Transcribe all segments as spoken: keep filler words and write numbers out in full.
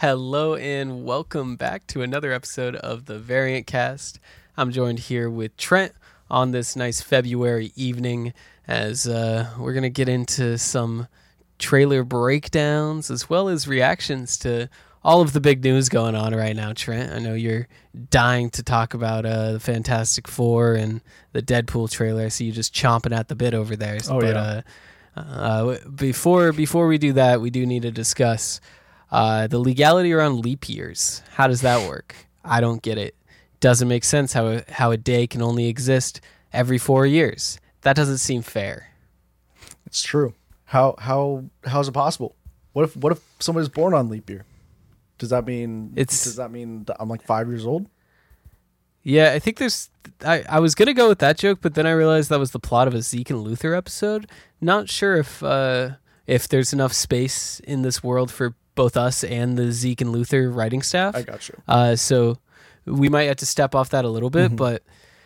Hello and welcome back to another episode of the Variant Cast. I'm joined here with Trent on this nice February evening as uh, we're going to get into some trailer breakdowns as well as reactions to all of the big news going on right now, Trent. I know you're dying to talk about uh, the Fantastic Four and the Deadpool trailer. I see you just chomping at the bit over there. Oh, but yeah. uh, uh, before, before we do that, we do need to discuss Uh, the legality around leap years. How does that work? I don't get it. Doesn't make sense how a, how a day can only exist every four years. That doesn't seem fair. It's true. How how how is it possible? What if what if somebody's born on leap year? Does that mean It's- does that mean that I'm like five years old? Yeah, I think there's. I, I was gonna go with that joke, but then I realized that was the plot of a Zeke and Luther episode. Not sure if uh, if there's enough space in this world for both us and the Zeke and Luther writing staff. I got you. Uh, so we might have to step off that a little bit, Mhm. but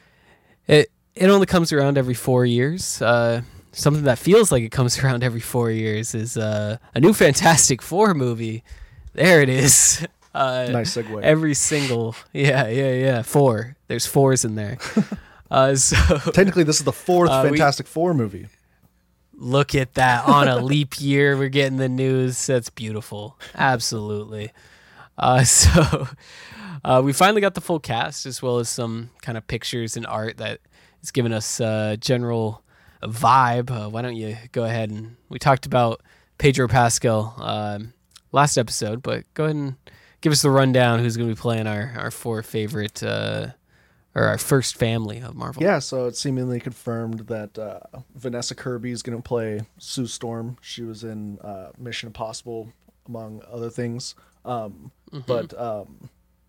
it it only comes around every four years. Uh, something that feels like it comes around every four years is uh, a new Fantastic Four movie. There it is. Uh, Nice segue. Every single yeah yeah yeah four. There's fours in there. uh, so Technically, this is the fourth Uh, we- Fantastic Four movie. look at that on a leap year. We're getting the news. That's beautiful. Absolutely. Uh, so uh, we finally got the full cast as well as some kind of pictures and art that is giving us a general vibe. Uh, why don't you go ahead and we talked about Pedro Pascal um, last episode, but go ahead and give us the rundown. Who's going to be playing our, our four favorite uh, or our first family of Marvel? Yeah, so it's seemingly confirmed that uh, Vanessa Kirby is going to play Sue Storm. She was in uh, Mission Impossible, among other things. Um, Mhm. But um,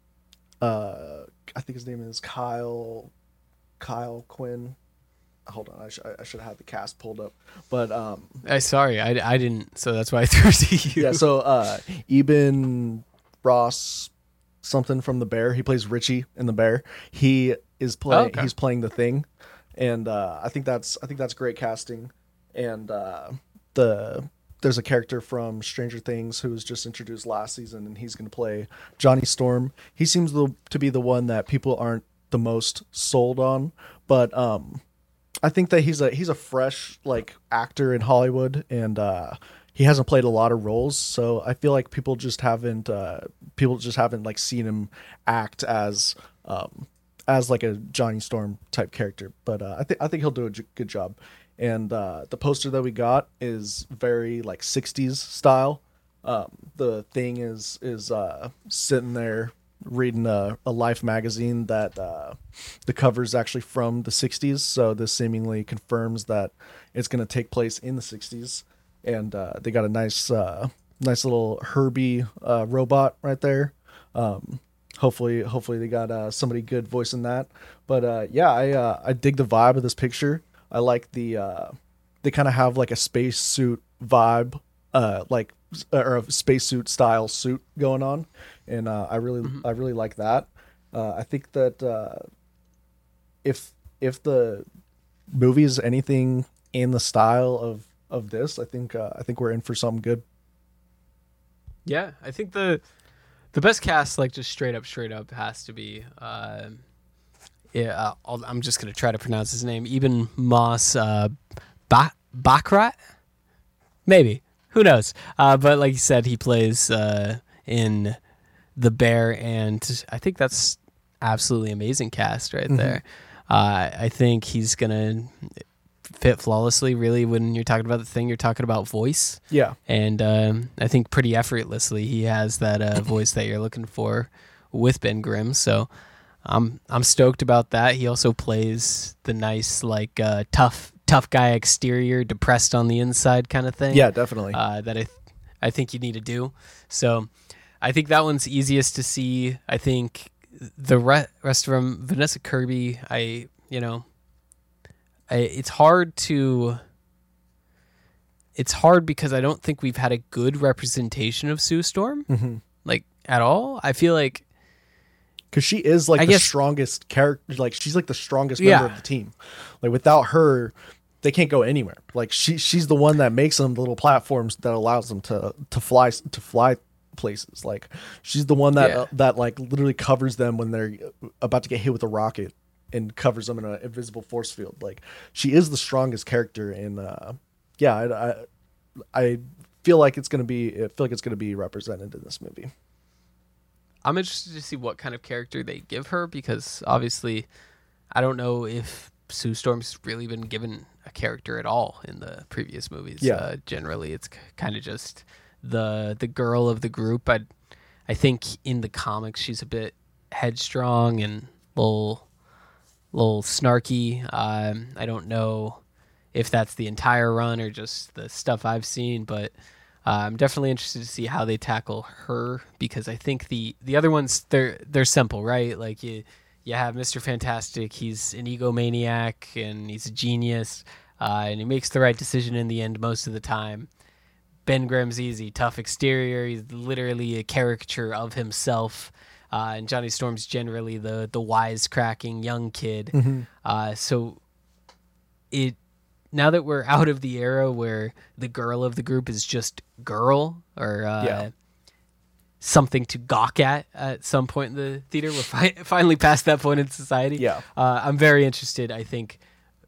uh, I think his name is Kyle Kyle Quinn. Hold on, I, sh- I should have had the cast pulled up. But um, I sorry, I, I didn't, so that's why I threw it to you. yeah, so uh, Eben Ross, something from The Bear. He plays Richie in The Bear. He is playing. Oh, okay. He's playing the Thing, and uh, I think that's I think that's great casting. And uh, the there's a character from Stranger Things who was just introduced last season, and he's going to play Johnny Storm. He seems the, to be the one that people aren't the most sold on, but um, I think that he's a he's a fresh like actor in Hollywood, and uh, he hasn't played a lot of roles, so I feel like people just haven't uh, people just haven't like seen him act as um, as like a Johnny Storm type character. But uh, I think I think he'll do a j- good job. And uh, the poster that we got is very like sixties style. Um, the Thing is is uh, sitting there reading a, a Life magazine that uh, the cover is actually from the sixties. So this seemingly confirms that it's going to take place in the sixties. And uh, they got a nice, uh, nice little Herbie uh, robot right there. Um, hopefully, hopefully they got uh, somebody good voicing that. But uh, yeah, I uh, I dig the vibe of this picture. I like the uh, they kind of have like a space suit vibe, uh, like or a spacesuit style suit going on, and uh, I really Mhm. I really like that. Uh, I think that uh, if if the movie is anything in the style of of this, I think uh, I think we're in for something good. Yeah, I think the the best cast, like just straight up, straight up, has to be. Uh, yeah, uh, I'll, I'm just gonna try to pronounce his name. Eben Moss uh, ba- Baccarat, maybe. Who knows? Uh, but like you said, he plays uh, in The Bear, and I think that's absolutely amazing cast right Mhm. there. Uh, I think he's gonna fit flawlessly. Really, when you're talking about the Thing, you're talking about voice. Yeah, And um, I think pretty effortlessly he has that uh, voice that you're looking for with Ben Grimm. So I'm I'm stoked about that. He also plays the nice like uh, tough tough guy exterior, depressed on the inside kind of thing. yeah, definitely. Uh, that I th- I think you need to do. So I think that one's easiest to see. I think the re- rest of them, Vanessa Kirby. I you know, I, it's hard to. It's hard because I don't think we've had a good representation of Sue Storm, Mhm. like at all. I feel like Because she is like I the guess- strongest character, like she's like the strongest Yeah. member of the team. Like without her, they can't go anywhere. Like she she's the one that makes them the little platforms that allows them to to fly to fly places. Like she's the one that Yeah. uh, that like literally covers them when they're about to get hit with a rocket and covers them in an invisible force field. Like she is the strongest character in. Uh, yeah, I, I I feel like it's gonna be. I feel like it's gonna be represented in this movie. I'm interested to see what kind of character they give her because obviously, I don't know if Sue Storm's really been given a character at all in the previous movies. Yeah. Uh, generally, it's kind of just the the girl of the group. I I think in the comics she's a bit headstrong and little little snarky. Um, I don't know if that's the entire run or just the stuff I've seen, but uh, I'm definitely interested to see how they tackle her because I think the the other ones they're they're simple, right? Like you you have Mister Fantastic, he's an egomaniac and he's a genius, uh, and he makes the right decision in the end most of the time. Ben Grimm's easy, tough exterior. He's literally a caricature of himself. Uh, and Johnny Storm's generally the the wisecracking young kid. Mm-hmm. Uh, so it now that we're out of the era where the girl of the group is just girl or uh, Yeah. something to gawk at at some point in the theater, we're fi- finally past that point in society. Yeah. Uh, I'm very interested. I think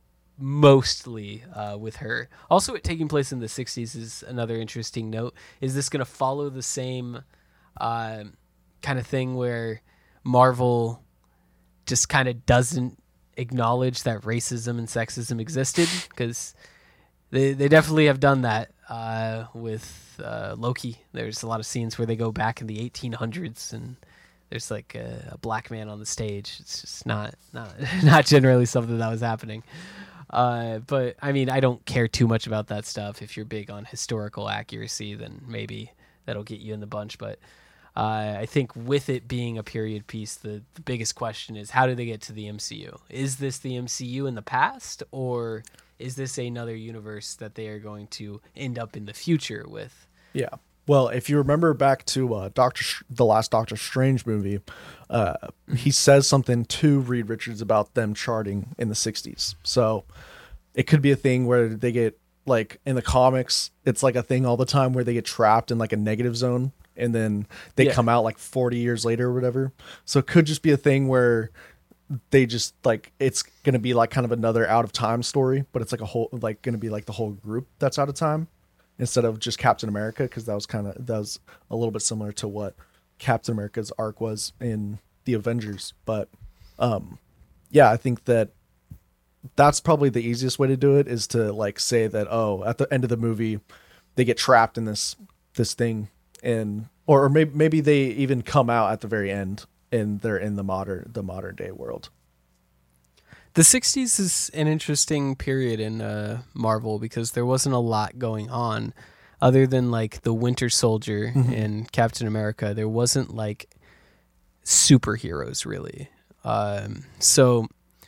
mostly uh, with her. Also, it taking place in the sixties is another interesting note. Is this going to follow the same uh, kind of thing where Marvel just kind of doesn't acknowledge that racism and sexism existed? Because they, they definitely have done that uh, with uh, Loki. There's a lot of scenes where they go back in the eighteen hundreds and there's like a, a black man on the stage. It's just not not not generally something that was happening. Uh, but I mean, I don't care too much about that stuff. If you're big on historical accuracy, then maybe that'll get you in the bunch. But uh, I think with it being a period piece, the, the biggest question is how do they get to the M C U? Is this the M C U in the past, or is this another universe that they are going to end up in the future with? Yeah. Well, if you remember back to uh, Doctor, Sh- the last Doctor Strange movie, uh, he says something to Reed Richards about them charting in the sixties. So it could be a thing where they get like in the comics, it's like a thing all the time where they get trapped in like a negative zone and then they Yeah. come out like forty years later or whatever. So it could just be a thing where they just like it's going to be like kind of another out of time story, but it's like a whole like going to be like the whole group that's out of time, instead of just Captain America, because that was kind of that was a little bit similar to what Captain America's arc was in the Avengers. But um, yeah, I think that that's probably the easiest way to do it is to like say that, oh, at the end of the movie, they get trapped in this this thing, and or, or maybe maybe they even come out at the very end and they're in the modern the modern day world. The sixties is an interesting period in uh, Marvel because there wasn't a lot going on other than like the Winter Soldier Mhm. and Captain America. There wasn't like superheroes really. Um, so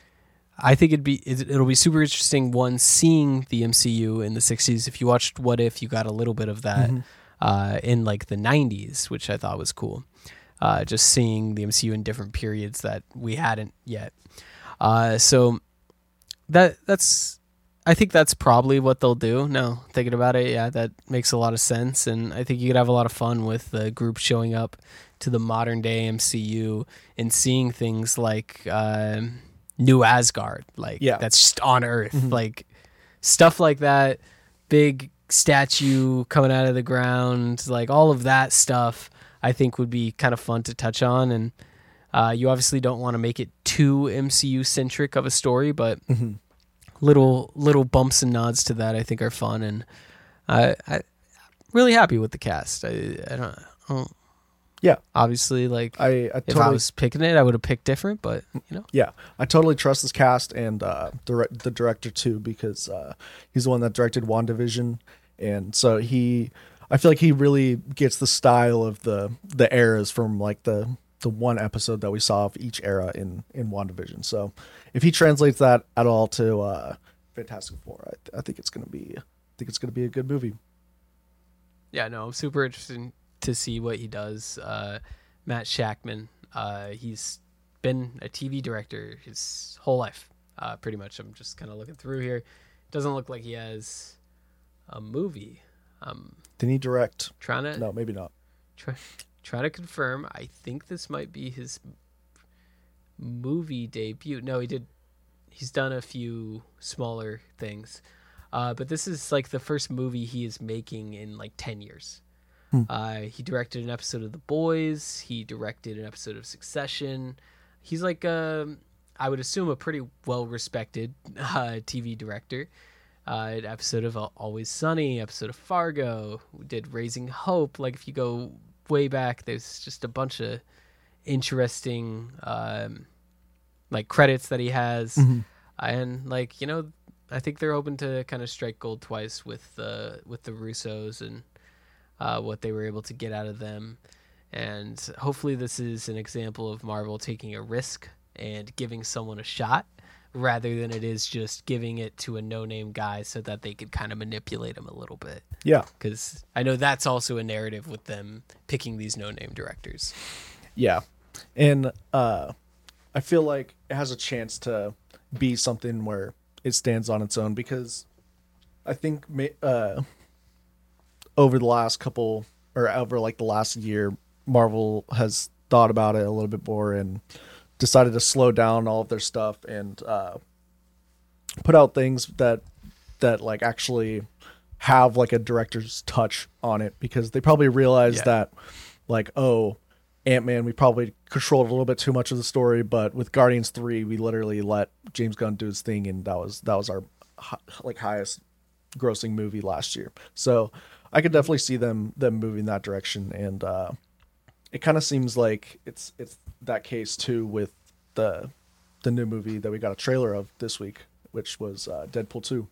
I think it'd be it- it'll be super interesting one seeing the M C U in the sixties. If you watched What If, you got a little bit of that Mhm. uh, in like the nineties, which I thought was cool. Uh, just seeing the M C U in different periods that we hadn't yet. Uh, so that that's I think that's probably what they'll do. No, thinking about it, yeah, that makes a lot of sense, and I think you could have a lot of fun with the group showing up to the modern day M C U and seeing things like uh, New Asgard, like Yeah. that's just on Earth, Mhm. like stuff like that, big statue coming out of the ground, like all of that stuff. I think would be kind of fun to touch on, and uh, you obviously don't want to make it too M C U centric of a story, but Mhm. little little bumps and nods to that I think are fun, and I I really happy with the cast. I I don't, I don't Yeah, obviously like I, I if I totally was picking it, I would have picked different, but you know, yeah, I totally trust this cast and uh, direct, the director too, because uh, he's the one that directed WandaVision, and so he, I feel like he really gets the style of the the eras from like the the one episode that we saw of each era in in WandaVision. So if he translates that at all to uh, Fantastic Four, I, th- I think it's gonna be I think it's gonna be a good movie. yeah, no, I'm super interested to see what he does. Uh, Matt Shackman, uh, he's been a T V director his whole life, uh, pretty much. I'm just kind of looking through here. Doesn't look like he has a movie. I'm Didn't he direct? trying to No, maybe not. Try, try to confirm. I think this might be his movie debut. No, he did. He's done a few smaller things, uh, but this is like the first movie he is making in like ten years. Hmm. Uh, he directed an episode of The Boys. He directed an episode of Succession. He's like, um, I would assume, a pretty well-respected uh, T V director. Uh, an episode of Always Sunny, episode of Fargo. We did Raising Hope. Like, if you go way back, there's just a bunch of interesting um, like credits that he has. Mm-hmm. And like, you know, I think they're hoping to kind of strike gold twice with uh, with the Russos and uh, what they were able to get out of them. And hopefully this is an example of Marvel taking a risk and giving someone a shot rather than it is just giving it to a no-name guy so that they could kind of manipulate him a little bit. Yeah. Because I know that's also a narrative with them picking these no-name directors. Yeah. And uh, I feel like it has a chance to be something where it stands on its own, because I think uh, over the last couple, or over like the last year, Marvel has thought about it a little bit more and decided to slow down all of their stuff and uh, put out things that that like actually have like a director's touch on it, because they probably realized Yeah. that like, oh, Ant-Man, we probably controlled a little bit too much of the story, but with Guardians three, we literally let James Gunn do his thing, and that was that was our hi- like highest grossing movie last year. So I could definitely see them them moving that direction, and uh, it kind of seems like it's it's that case too with the the new movie that we got a trailer of this week, which was uh, Deadpool two.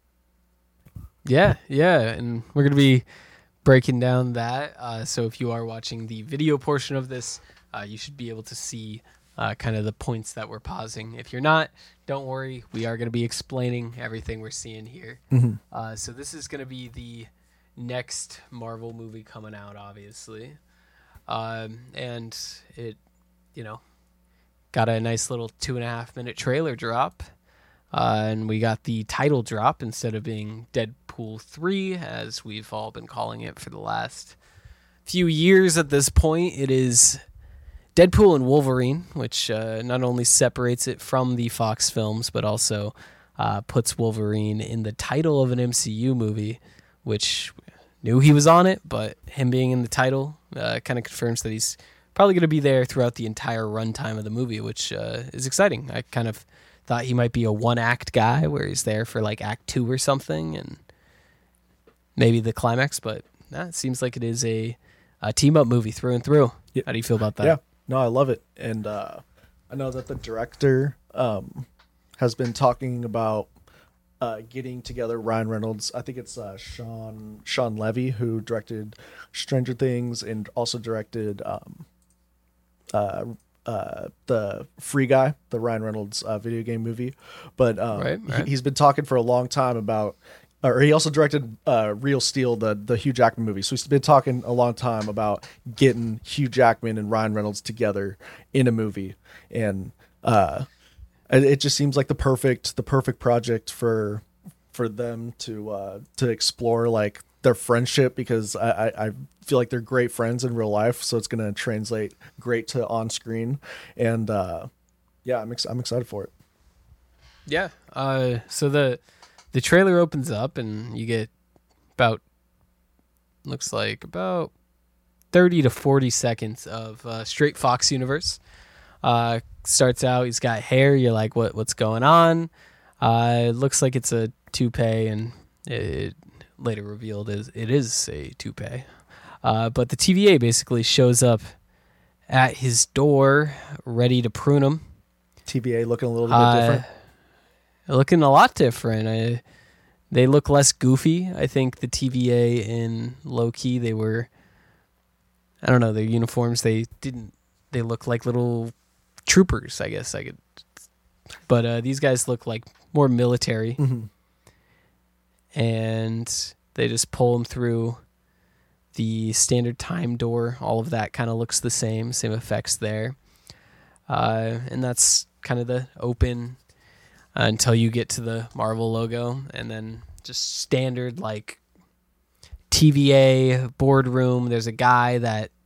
Yeah, yeah, and we're going to be breaking down that. Uh, so if you are watching the video portion of this, uh, you should be able to see uh, kind of the points that we're pausing. If you're not, don't worry. We are going to be explaining everything we're seeing here. Mm-hmm. Uh, so this is going to be the next Marvel movie coming out, obviously. Um, and it, you know, got a nice little two and a half minute trailer drop. Uh, and we got the title drop instead of being Deadpool three, as we've all been calling it for the last few years at this point. It is Deadpool and Wolverine, which uh, not only separates it from the Fox films, but also uh, puts Wolverine in the title of an M C U movie, which knew he was on it, but him being in the title uh, kind of confirms that he's probably going to be there throughout the entire runtime of the movie, which uh, is exciting. I kind of thought he might be a one-act guy where he's there for like act two or something and maybe the climax, but nah, it seems like it is a, a team-up movie through and through. Yeah. How do you feel about that? Yeah, no, I love it. And uh, I know that the director um, has been talking about uh, getting together Ryan Reynolds. I think it's uh, Sean Sean Levy, who directed Stranger Things and also directed um, uh, uh, the Free Guy, the Ryan Reynolds uh, video game movie. But um, Right, right. He, he's been talking for a long time about, or he also directed uh, Real Steel, the the Hugh Jackman movie. So he's been talking a long time about getting Hugh Jackman and Ryan Reynolds together in a movie, and uh, it it just seems like the perfect the perfect project for for them to uh, to explore like their friendship, because I, I, I feel like they're great friends in real life, so it's gonna translate great to on screen, and uh, yeah, I'm ex- I'm excited for it. Yeah. Uh, so the the trailer opens up and you get about, looks like about thirty to forty seconds of uh, straight Fox universe. Uh, starts out, he's got hair. You're like, what what's going on? Uh, it looks like it's a toupee, and it later revealed is it is a toupee. Uh, but the T V A basically shows up at his door, ready to prune him. T V A looking a little bit Uh, different. Looking a lot different. I, they look less goofy. I think the T V A in low key, they were, I don't know, their uniforms, they didn't, they look like little troopers, I guess I could. But uh, these guys look like more military, Mm-hmm. and they just pull them through the standard time door. All of that kind of looks the same, same effects there. Uh, and that's kind of the open uh, until you get to the Marvel logo, and then just standard like T V A boardroom. There's a guy that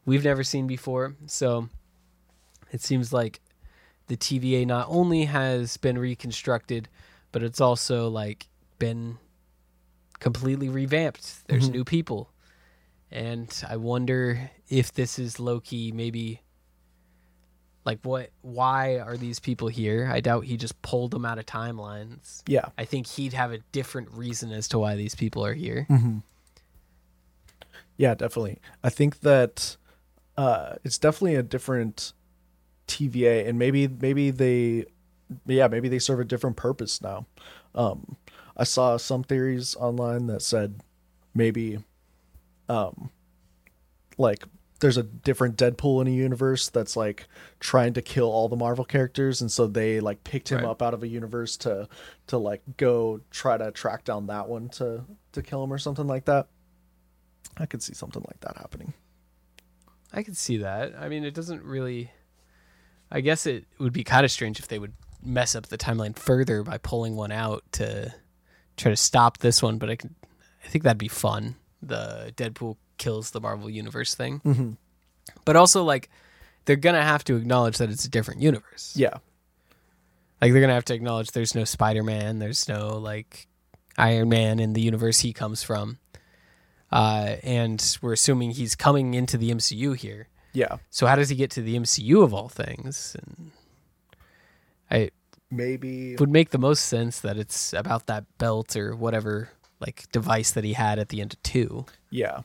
we've never seen before. So it seems like the T V A not only has been reconstructed, but it's also like been completely revamped. There's Mm-hmm. new people. And I wonder if this is low-key maybe like what why are these people here? I doubt he just pulled them out of timelines. Yeah. I think he'd have a different reason as to why these people are here. Mm-hmm. Yeah, definitely. I think that uh, it's definitely a different T V A, and maybe maybe they, yeah, maybe they serve a different purpose now. Um, I saw some theories online that said maybe, um, like there's a different Deadpool in a universe that's like trying to kill all the Marvel characters, and so they like picked him Right. up out of a universe to to like go try to track down that one to to kill him or something like that. I could see something like that happening. I could see that. I mean, it doesn't really. I guess it would be kind of strange if they would mess up the timeline further by pulling one out to try to stop this one. But I can, I think that'd be fun. The Deadpool kills the Marvel Universe thing. Mm-hmm. But also, like, they're gonna have to acknowledge that it's a different universe. Yeah. Like, they're gonna have to acknowledge there's no Spider-Man, there's no like Iron Man in the universe he comes from, uh, and we're assuming he's coming into the M C U here. Yeah. So how does he get to the M C U of all things? And I Maybe. would make the most sense that it's about that belt or whatever like device that he had at the end of two. Yeah.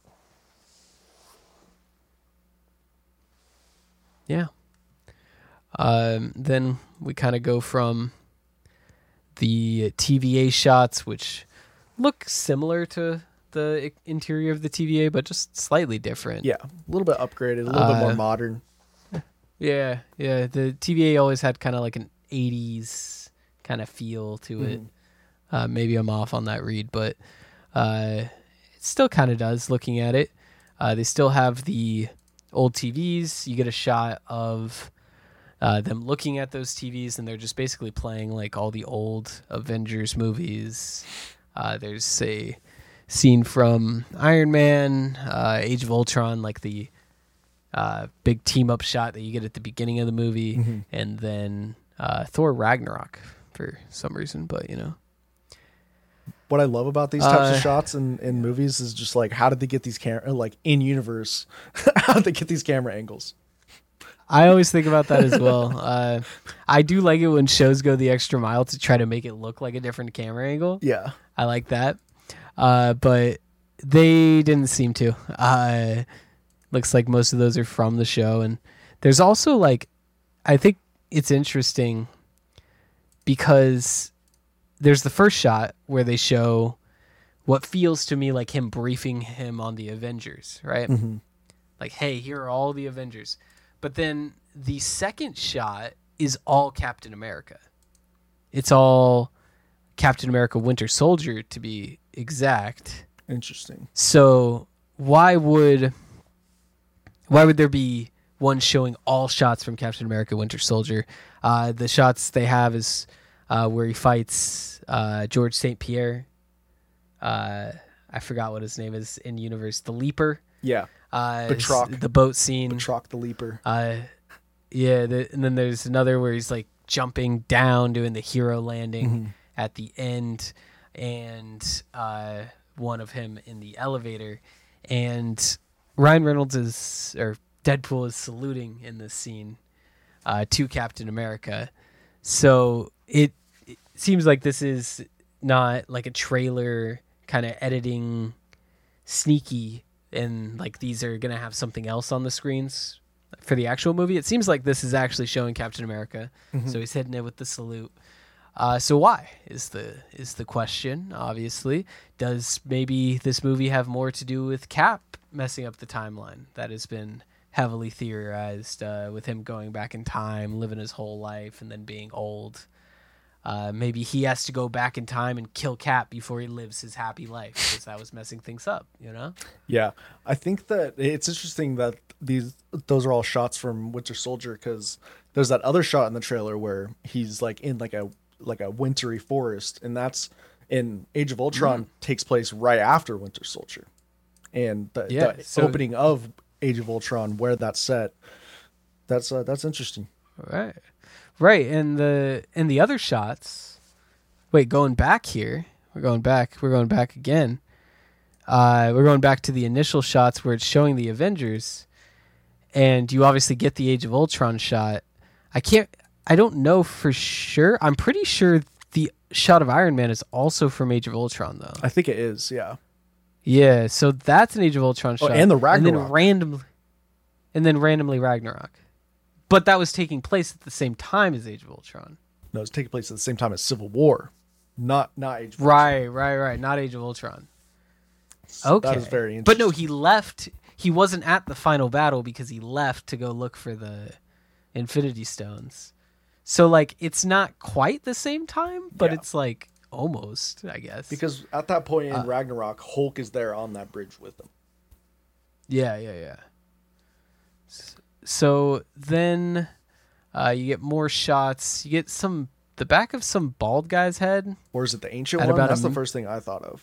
Yeah. Um, then we kind of go from the T V A shots, which look similar to the interior of the T V A, but just slightly different. Yeah. A little bit upgraded, a little bit more Uh, modern. Yeah, yeah. The T V A always had kind of like an eighties kind of feel to it. Mhm. Uh, maybe I'm off on that read, but uh, it still kind of does looking at it. Uh, they still have the old T Vs. You get a shot of uh, them looking at those T Vs, and they're just basically playing like all the old Avengers movies. Uh, there's a scene from Iron Man, uh, Age of Ultron, like the uh, big team up shot that you get at the beginning of the movie, Mhm. and then uh, Thor Ragnarok for some reason, but you know. What I love about these types Uh, of shots in, in movies is just like, how did they get these camera, like in universe, how did they get these camera angles? I always think about that as well. Uh, I do like it when shows go the extra mile to try to make it look like a different camera angle. Yeah. I like that. Uh, but they didn't seem to. Uh, looks like most of those are from the show. And there's also like, I think it's interesting because there's the first shot where they show what feels to me like him briefing him on the Avengers, right? Mm-hmm. Like, hey, here are all the Avengers. But then the second shot is all Captain America. It's all Captain America Winter Soldier, to be exact. Interesting. So why would why would there be one showing all shots from Captain America Winter Soldier? Uh, the shots they have is uh, where he fights uh, George Saint Pierre. Uh, I forgot what his name is in universe. The Leaper. Yeah. Uh, Batroc. the boat scene. Batroc the Leaper. Uh, yeah, the, and then there's another where he's like jumping down, doing the hero landing Mhm. at the end, and uh, one of him in the elevator, and Ryan Reynolds is or Deadpool is saluting in this scene uh, to Captain America. So it, it seems like this is not like a trailer kind of editing sneaky, and like these are gonna have something else on the screens for the actual movie. It seems like this is actually showing Captain America, Mhm. so he's hitting it with the salute. Uh, so why is the is the question? Obviously, does maybe this movie have more to do with Cap messing up the timeline that has been heavily theorized, uh, with him going back in time, living his whole life, and then being old? Uh, maybe he has to go back in time and kill Cap before he lives his happy life, because that was messing things up, you know? Yeah. I think that it's interesting that these those are all shots from Winter Soldier, because there's that other shot in the trailer where he's like in like a like a wintry forest, and that's in Age of Ultron Mm. takes place right after Winter Soldier. And the, Yeah, the so- opening of Age of Ultron, where that's set. That's uh, that's interesting. Right. Right. And the and the other shots. Wait, going back here. We're going back. We're going back again. Uh, we're going back to the initial shots where it's showing the Avengers, and you obviously get the Age of Ultron shot. I can't. I don't know for sure. I'm pretty sure the shot of Iron Man is also from Age of Ultron, though. I think it is. Yeah. Yeah. So that's an Age of Ultron Oh, shot, and the Ragnarok. and then randomly, and then randomly Ragnarok. But that was taking place at the same time as Age of Ultron. No, it's taking place at the same time as Civil War, not not Age of Right, right, right. Not Age of Ultron. Ultron. Okay. That is very interesting. But no, he left. He wasn't at the final battle because he left to go look for the Infinity Stones. So, like, it's not quite the same time, but Yeah. it's, like, almost, I guess. Because at that point in Uh, Ragnarok, Hulk is there on that bridge with them. Yeah, yeah, yeah. S- So then uh, you get more shots. You get some, the back of some bald guy's head. Or is it the ancient At one? about a That's the m- first thing I thought of.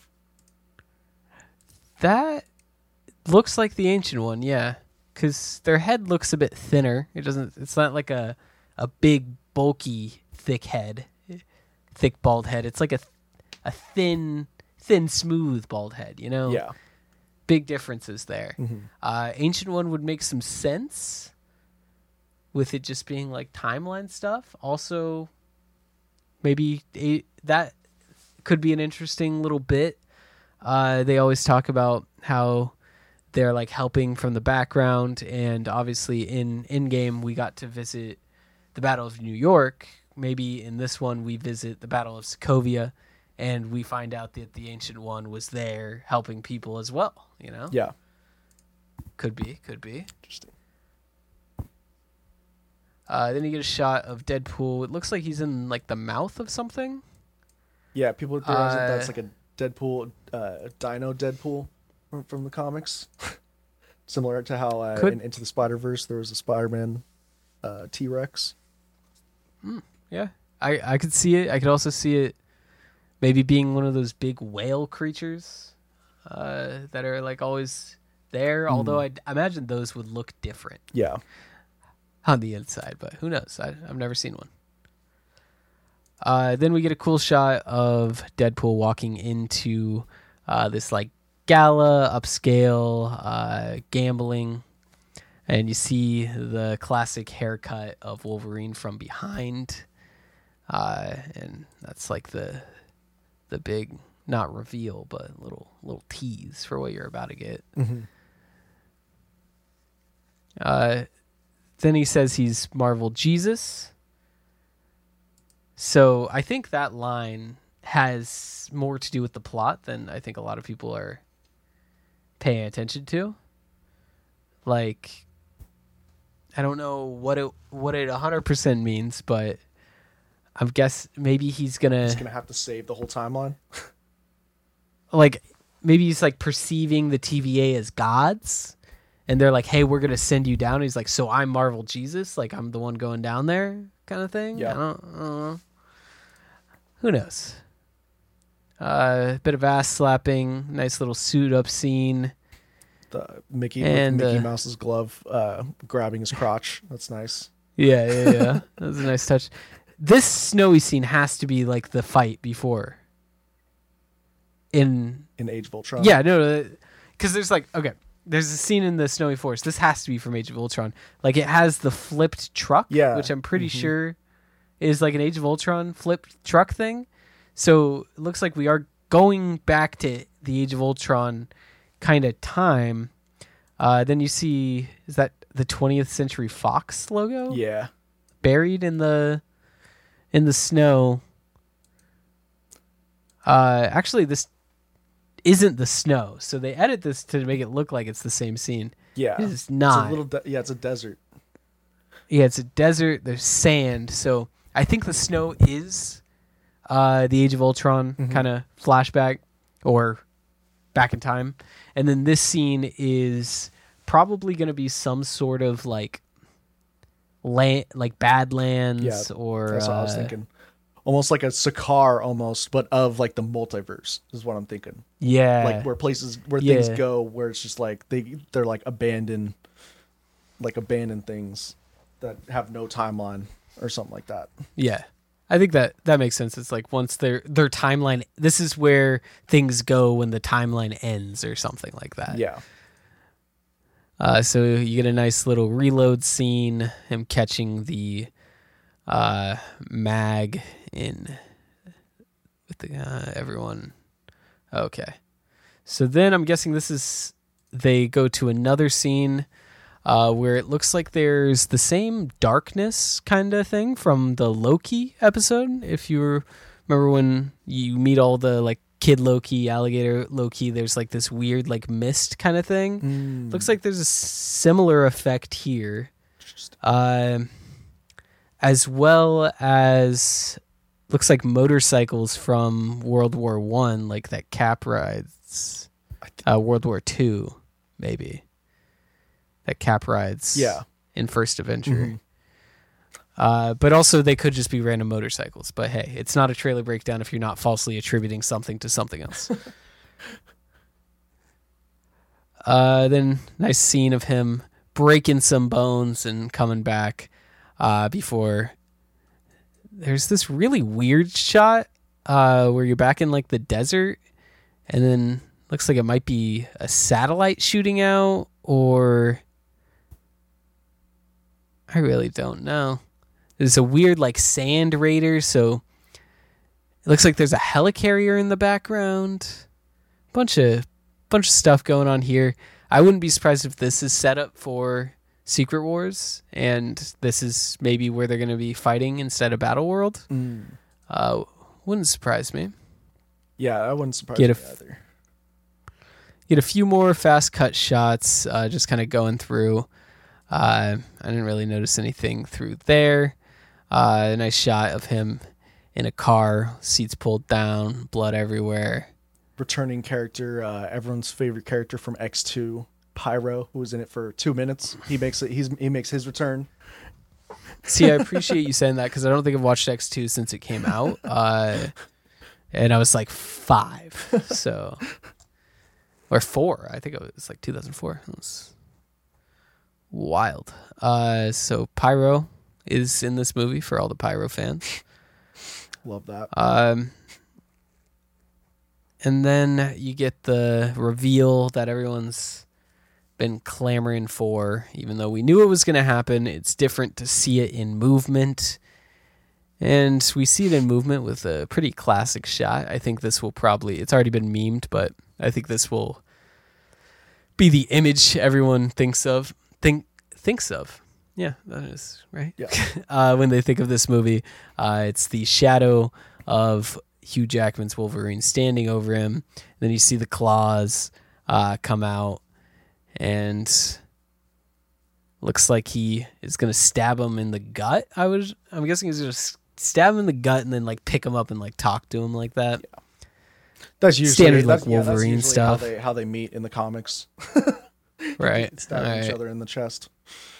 That looks like the ancient one, yeah. Because their head looks a bit thinner. It doesn't, it's not like a, a big, bulky, thick head. Thick, bald head. It's like a, a thin, thin, smooth bald head, you know? Yeah. Big differences there. Mhm. Uh, Ancient One would make some sense with it just being like timeline stuff. Also, maybe a, that could be an interesting little bit. Uh, they always talk about how they're like helping from the background, and obviously in in game we got to visit the Battle of New York. Maybe in this one we visit the Battle of Sokovia, and we find out that the Ancient One was there helping people as well. You know, Yeah. could be, could be. Interesting. Uh, then you get a shot of Deadpool. It looks like he's in like the mouth of something. Yeah, people theorize that Uh, that's like a Deadpool, uh, Dino Deadpool from, from the comics. Similar to how uh, Could- in Into the Spider-Verse there was a Spider-Man uh, T-Rex. Yeah, I I could see it. I could also see it maybe being one of those big whale creatures uh, that are like always there. Although I imagine those would look different Yeah. on the inside, but who knows? I, I've never seen one. Uh, then we get a cool shot of Deadpool walking into uh, this like gala, upscale, uh, gambling, and you see the classic haircut of Wolverine from behind, uh, and that's like the the big not reveal, but little little tease for what you're about to get. Mm-hmm. Uh, then he says he's Marvel Jesus. So I think that line has more to do with the plot than I think a lot of people are paying attention to. Like, I don't know what it what it one hundred percent means, but I guess maybe he's gonna He's gonna have to save the whole timeline. like maybe he's like perceiving the T V A as gods, and they're like, "Hey, we're gonna send you down." And he's like, "So I'm Marvel Jesus, like I'm the one going down there," kind of thing. Yeah. I don't, I don't know. Who knows? A uh, bit of ass slapping, nice little suit up scene. The Mickey And, with Mickey uh, Mouse's glove uh, grabbing his crotch. That's nice. Yeah, yeah, yeah. That was a nice touch. This snowy scene has to be like the fight before. In In Age of Ultron. yeah, no, because there's like okay, there's a scene in the snowy forest. This has to be from Age of Ultron. Like it has the flipped truck, Yeah. which I'm pretty Mhm. sure is like an Age of Ultron flipped truck thing. So it looks like we are going back to the Age of Ultron kind of time. Uh, then you see, is that the twentieth Century Fox logo Yeah. buried in the in the snow? Uh, actually, this isn't the snow, so they edit this to make it look like it's the same scene. Yeah. It is It's not. a little. De- yeah, it's a desert. Yeah, it's a desert. There's sand, so I think the snow is uh, the Age of Ultron Mhm. kind of flashback or back in time, and then this scene is probably going to be some sort of like land, like Badlands, Yeah, or That's what I was uh, thinking. Almost like a Sakaar, almost, but of like the multiverse is what I'm thinking. yeah, Like where places where Yeah. things go, where it's just like they they're like abandoned like abandoned things that have no timeline or something like that. Yeah. I think that that makes sense. It's like once their their timeline, this is where things go when the timeline ends or something like that. Yeah. Uh, so you get a nice little reload scene, him catching the uh, mag in with the, uh, everyone. Okay. So then I'm guessing this is, they go to another scene uh, where it looks like there's the same darkness kind of thing from the Loki episode. If you remember when you meet all the like Kid Loki, Alligator Loki, there's like this weird like mist kind of thing. Mm. Looks like there's a similar effect here. Uh, as well as looks like motorcycles from World War One, like that Cap rides. Uh, World War Two, maybe. That Cap rides. Yeah. In First Avenger. Mm-hmm. Uh, but also they could just be random motorcycles. But hey, it's not a trailer breakdown if you're not falsely attributing something to something else. uh, then nice scene of him breaking some bones and coming back uh, before there's this really weird shot uh, where you're back in like the desert and then looks like it might be a satellite shooting out, or I really don't know. There's a weird like sand raider, so it looks like there's a helicarrier in the background. Bunch of bunch of stuff going on here. I wouldn't be surprised if this is set up for Secret Wars, and this is maybe where they're going to be fighting instead of Battle World. Mm. Uh, wouldn't surprise me. Yeah, that wouldn't surprise Get me a f- either. Get a few more fast cut shots, uh, just kind of going through. Uh, I didn't really notice anything through there. Uh, a nice shot of him in a car, seats pulled down, blood everywhere. Returning character, uh, everyone's favorite character from X two, Pyro, who was in it for two minutes. He makes it. He's he makes his return. See, I appreciate you saying that because I don't think I've watched X two since it came out, uh, and I was like five, so or four. I think it was like two thousand four. It was wild. Uh, so Pyro is in this movie for all the Pyro fans. Love that. Um, and then you get the reveal that everyone's been clamoring for, even though we knew it was going to happen. It's different to see it in movement. And we see it in movement with a pretty classic shot. I think this will probably, it's already been memed, but I think this will be the image everyone thinks of. Think thinks of. Yeah, that is right. Yeah. uh, when they think of this movie, uh, it's the shadow of Hugh Jackman's Wolverine standing over him. And then you see the claws uh, come out, and looks like he is going to stab him in the gut. I was, I'm guessing he's going to stab him in the gut and then like pick him up and like talk to him like that. Yeah. That's usually standard that's, like yeah, that's Wolverine usually stuff, how they how they meet in the comics. right? Stabbing All each right. other in the chest.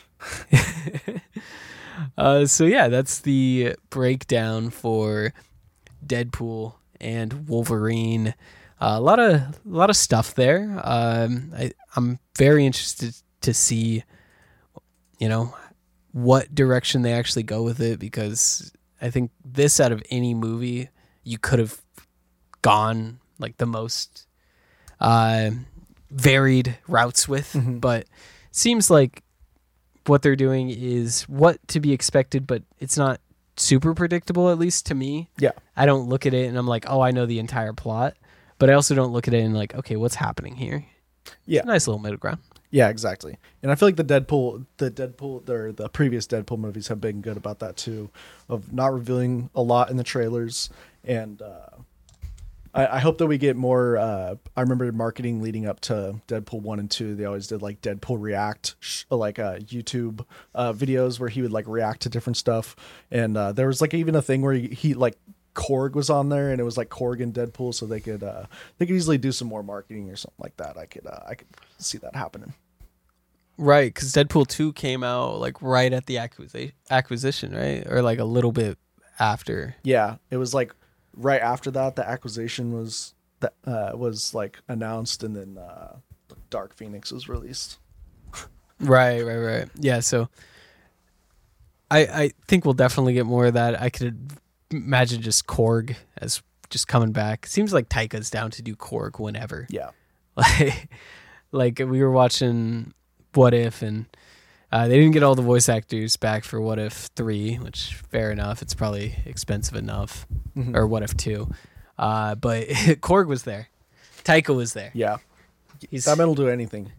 uh, so yeah, that's the breakdown for Deadpool and Wolverine. Uh, a lot of a lot of stuff there. Um, I, I'm very interested to see, you know, what direction they actually go with it, because I think this, out of any movie, you could have gone like the most uh, varied routes with, Mm-hmm. but it seems like what they're doing is what to be expected, but it's not super predictable, at least to me. Yeah. I don't look at it and I'm like, oh, I know the entire plot, but I also don't look at it and like, okay, what's happening here? Yeah. It's a nice little middle ground. Yeah, exactly. And I feel like the Deadpool, the Deadpool, or the previous Deadpool movies have been good about that too, of not revealing a lot in the trailers. And uh, I, I hope that we get more. Uh, I remember marketing leading up to Deadpool one and two. They always did like Deadpool react, sh- like uh, YouTube uh, videos where he would like react to different stuff. And uh, there was like even a thing where he, he like Korg was on there, and it was like Korg and Deadpool, so they could uh, they could easily do some more marketing or something like that. I could uh, I could see that happening. Right, because Deadpool two came out like right at the acquisition, acquisition, right? Or like a little bit after. Yeah, it was like right after that the acquisition was that uh, was like announced, and then uh, Dark Phoenix was released. Right, right, right. Yeah, so I I think we'll definitely get more of that. I could imagine just Korg as just coming back. Seems like Taika's down to do Korg whenever. Yeah. Like, like we were watching What If, and uh, they didn't get all the voice actors back for What If three, which fair enough. It's probably expensive enough, Mhm. or What If two. Uh, but Korg was there. Taika was there. Yeah. He's That man will do anything.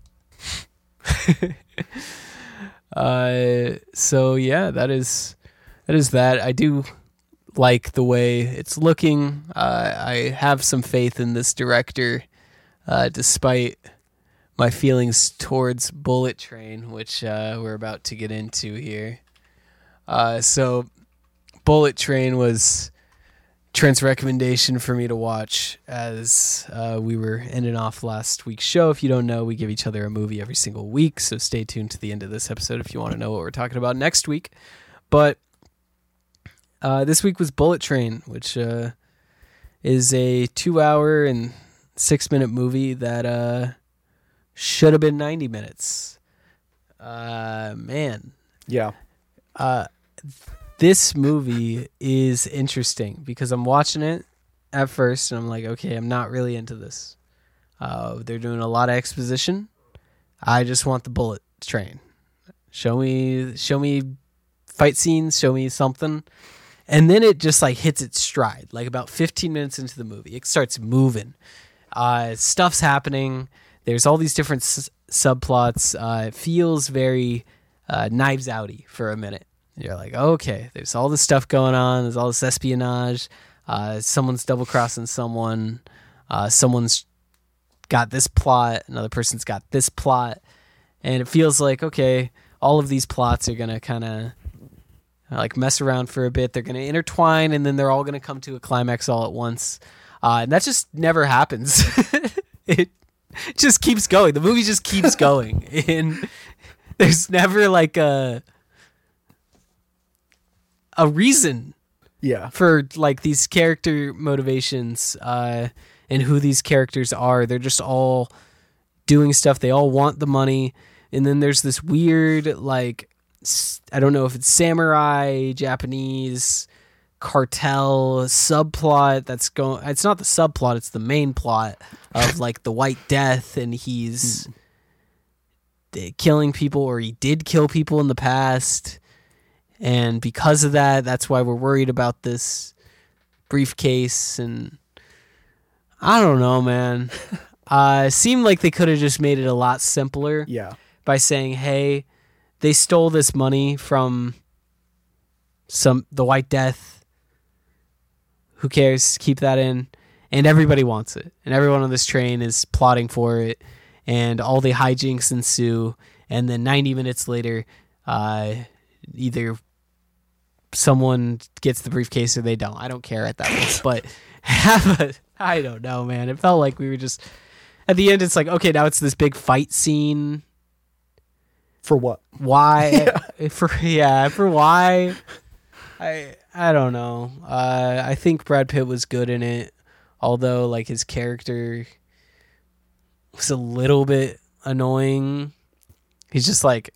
uh, so yeah, that is that is that. I do like the way it's looking. Uh, I have some faith in this director, uh, despite my feelings towards Bullet Train, which uh, we're about to get into here. Uh, so, Bullet Train was Trent's recommendation for me to watch as uh, we were ending off last week's show. If you don't know, we give each other a movie every single week, so stay tuned to the end of this episode if you want to know what we're talking about next week. But uh, this week was Bullet Train, which uh, is a two-hour and six-minute movie that uh, should have been ninety minutes. Uh, man. Yeah. Uh, this movie is interesting because I'm watching it at first and I'm like, okay, I'm not really into this. Uh, they're doing a lot of exposition. I just want the bullet train. Show me, show me fight scenes. Show me something. And then it just like hits its stride. Like about fifteen minutes into the movie, it starts moving. Uh, stuff's happening. There's all these different s- subplots. Uh, it feels very uh, Knives Outy for a minute. You're like, okay, there's all this stuff going on. There's all this espionage. Uh, someone's double crossing someone. Uh, someone's got this plot. Another person's got this plot. And it feels like, okay, all of these plots are going to kind of like mess around for a bit. They're going to intertwine, and then they're all going to come to a climax all at once. Uh, and that just never happens. It just keeps going. The movie just keeps going. And there's never like a... a reason Yeah. for like these character motivations uh, and who these characters are. They're just all doing stuff. They all want the money. And then there's this weird, like, s- I don't know if it's samurai, Japanese cartel subplot that's going. It's not the subplot. It's the main plot of like the White Death. And he's d- killing people, or he did kill people in the past. And because of that, that's why we're worried about this briefcase. And I don't know, man. Uh, it seemed like they could have just made it a lot simpler Yeah. by saying, hey, they stole this money from some the White Death. Who cares? Keep that in. And everybody wants it. And everyone on this train is plotting for it. And all the hijinks ensue. And then ninety minutes later, uh, either someone gets the briefcase or they don't. I don't care at that point. But have a, I don't know, man. It felt like we were just at the end. It's like, okay, now it's this big fight scene. For what? Why? Yeah. For yeah, for why? I I don't know. Uh, I think Brad Pitt was good in it, although like his character was a little bit annoying. He's just like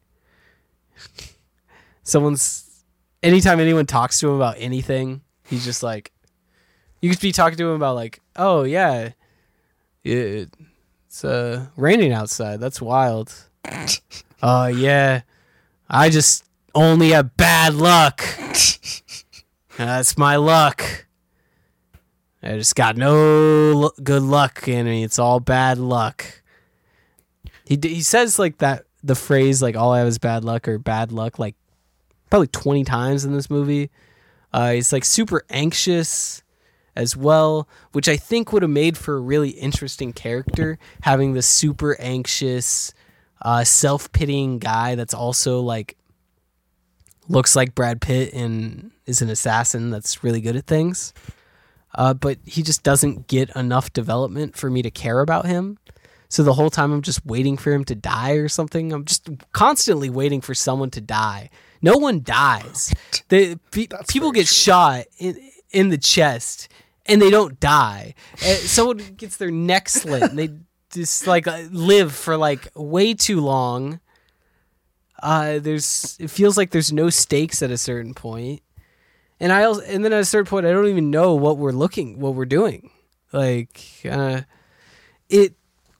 someone's. Anytime anyone talks to him about anything, he's just like, you could be talking to him about like, oh yeah, it, it's uh, raining outside. That's wild. Oh uh, yeah, I just only have bad luck. That's my luck. I just got no l- good luck in me. It's all bad luck. He d- he says like that the phrase like all I have is bad luck or bad luck like probably twenty times in this movie. Uh, he's like super anxious as well, which I think would have made for a really interesting character, having this super anxious, uh, self-pitying guy that's also like looks like Brad Pitt and is an assassin that's really good at things. Uh, but he just doesn't get enough development for me to care about him. So the whole time I'm just waiting for him to die or something. I'm just constantly waiting for someone to die. No one dies. They, pe- people get true. shot in in the chest and they don't die. Uh, someone gets their neck slit and they just like live for like way too long. Uh, there's it feels like there's no stakes at a certain point, and I also, and then at a certain point I don't even know what we're looking, what we're doing. Like uh, it,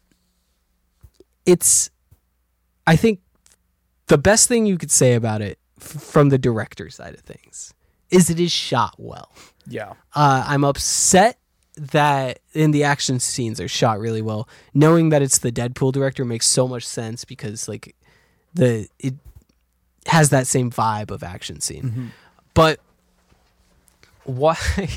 it's, I think the best thing you could say about it f- from the director side of things is it is shot well. Yeah. Uh, I'm upset that in the action scenes are shot really well. Knowing that it's the Deadpool director makes so much sense because like the it has that same vibe of action scene. Mm-hmm. But why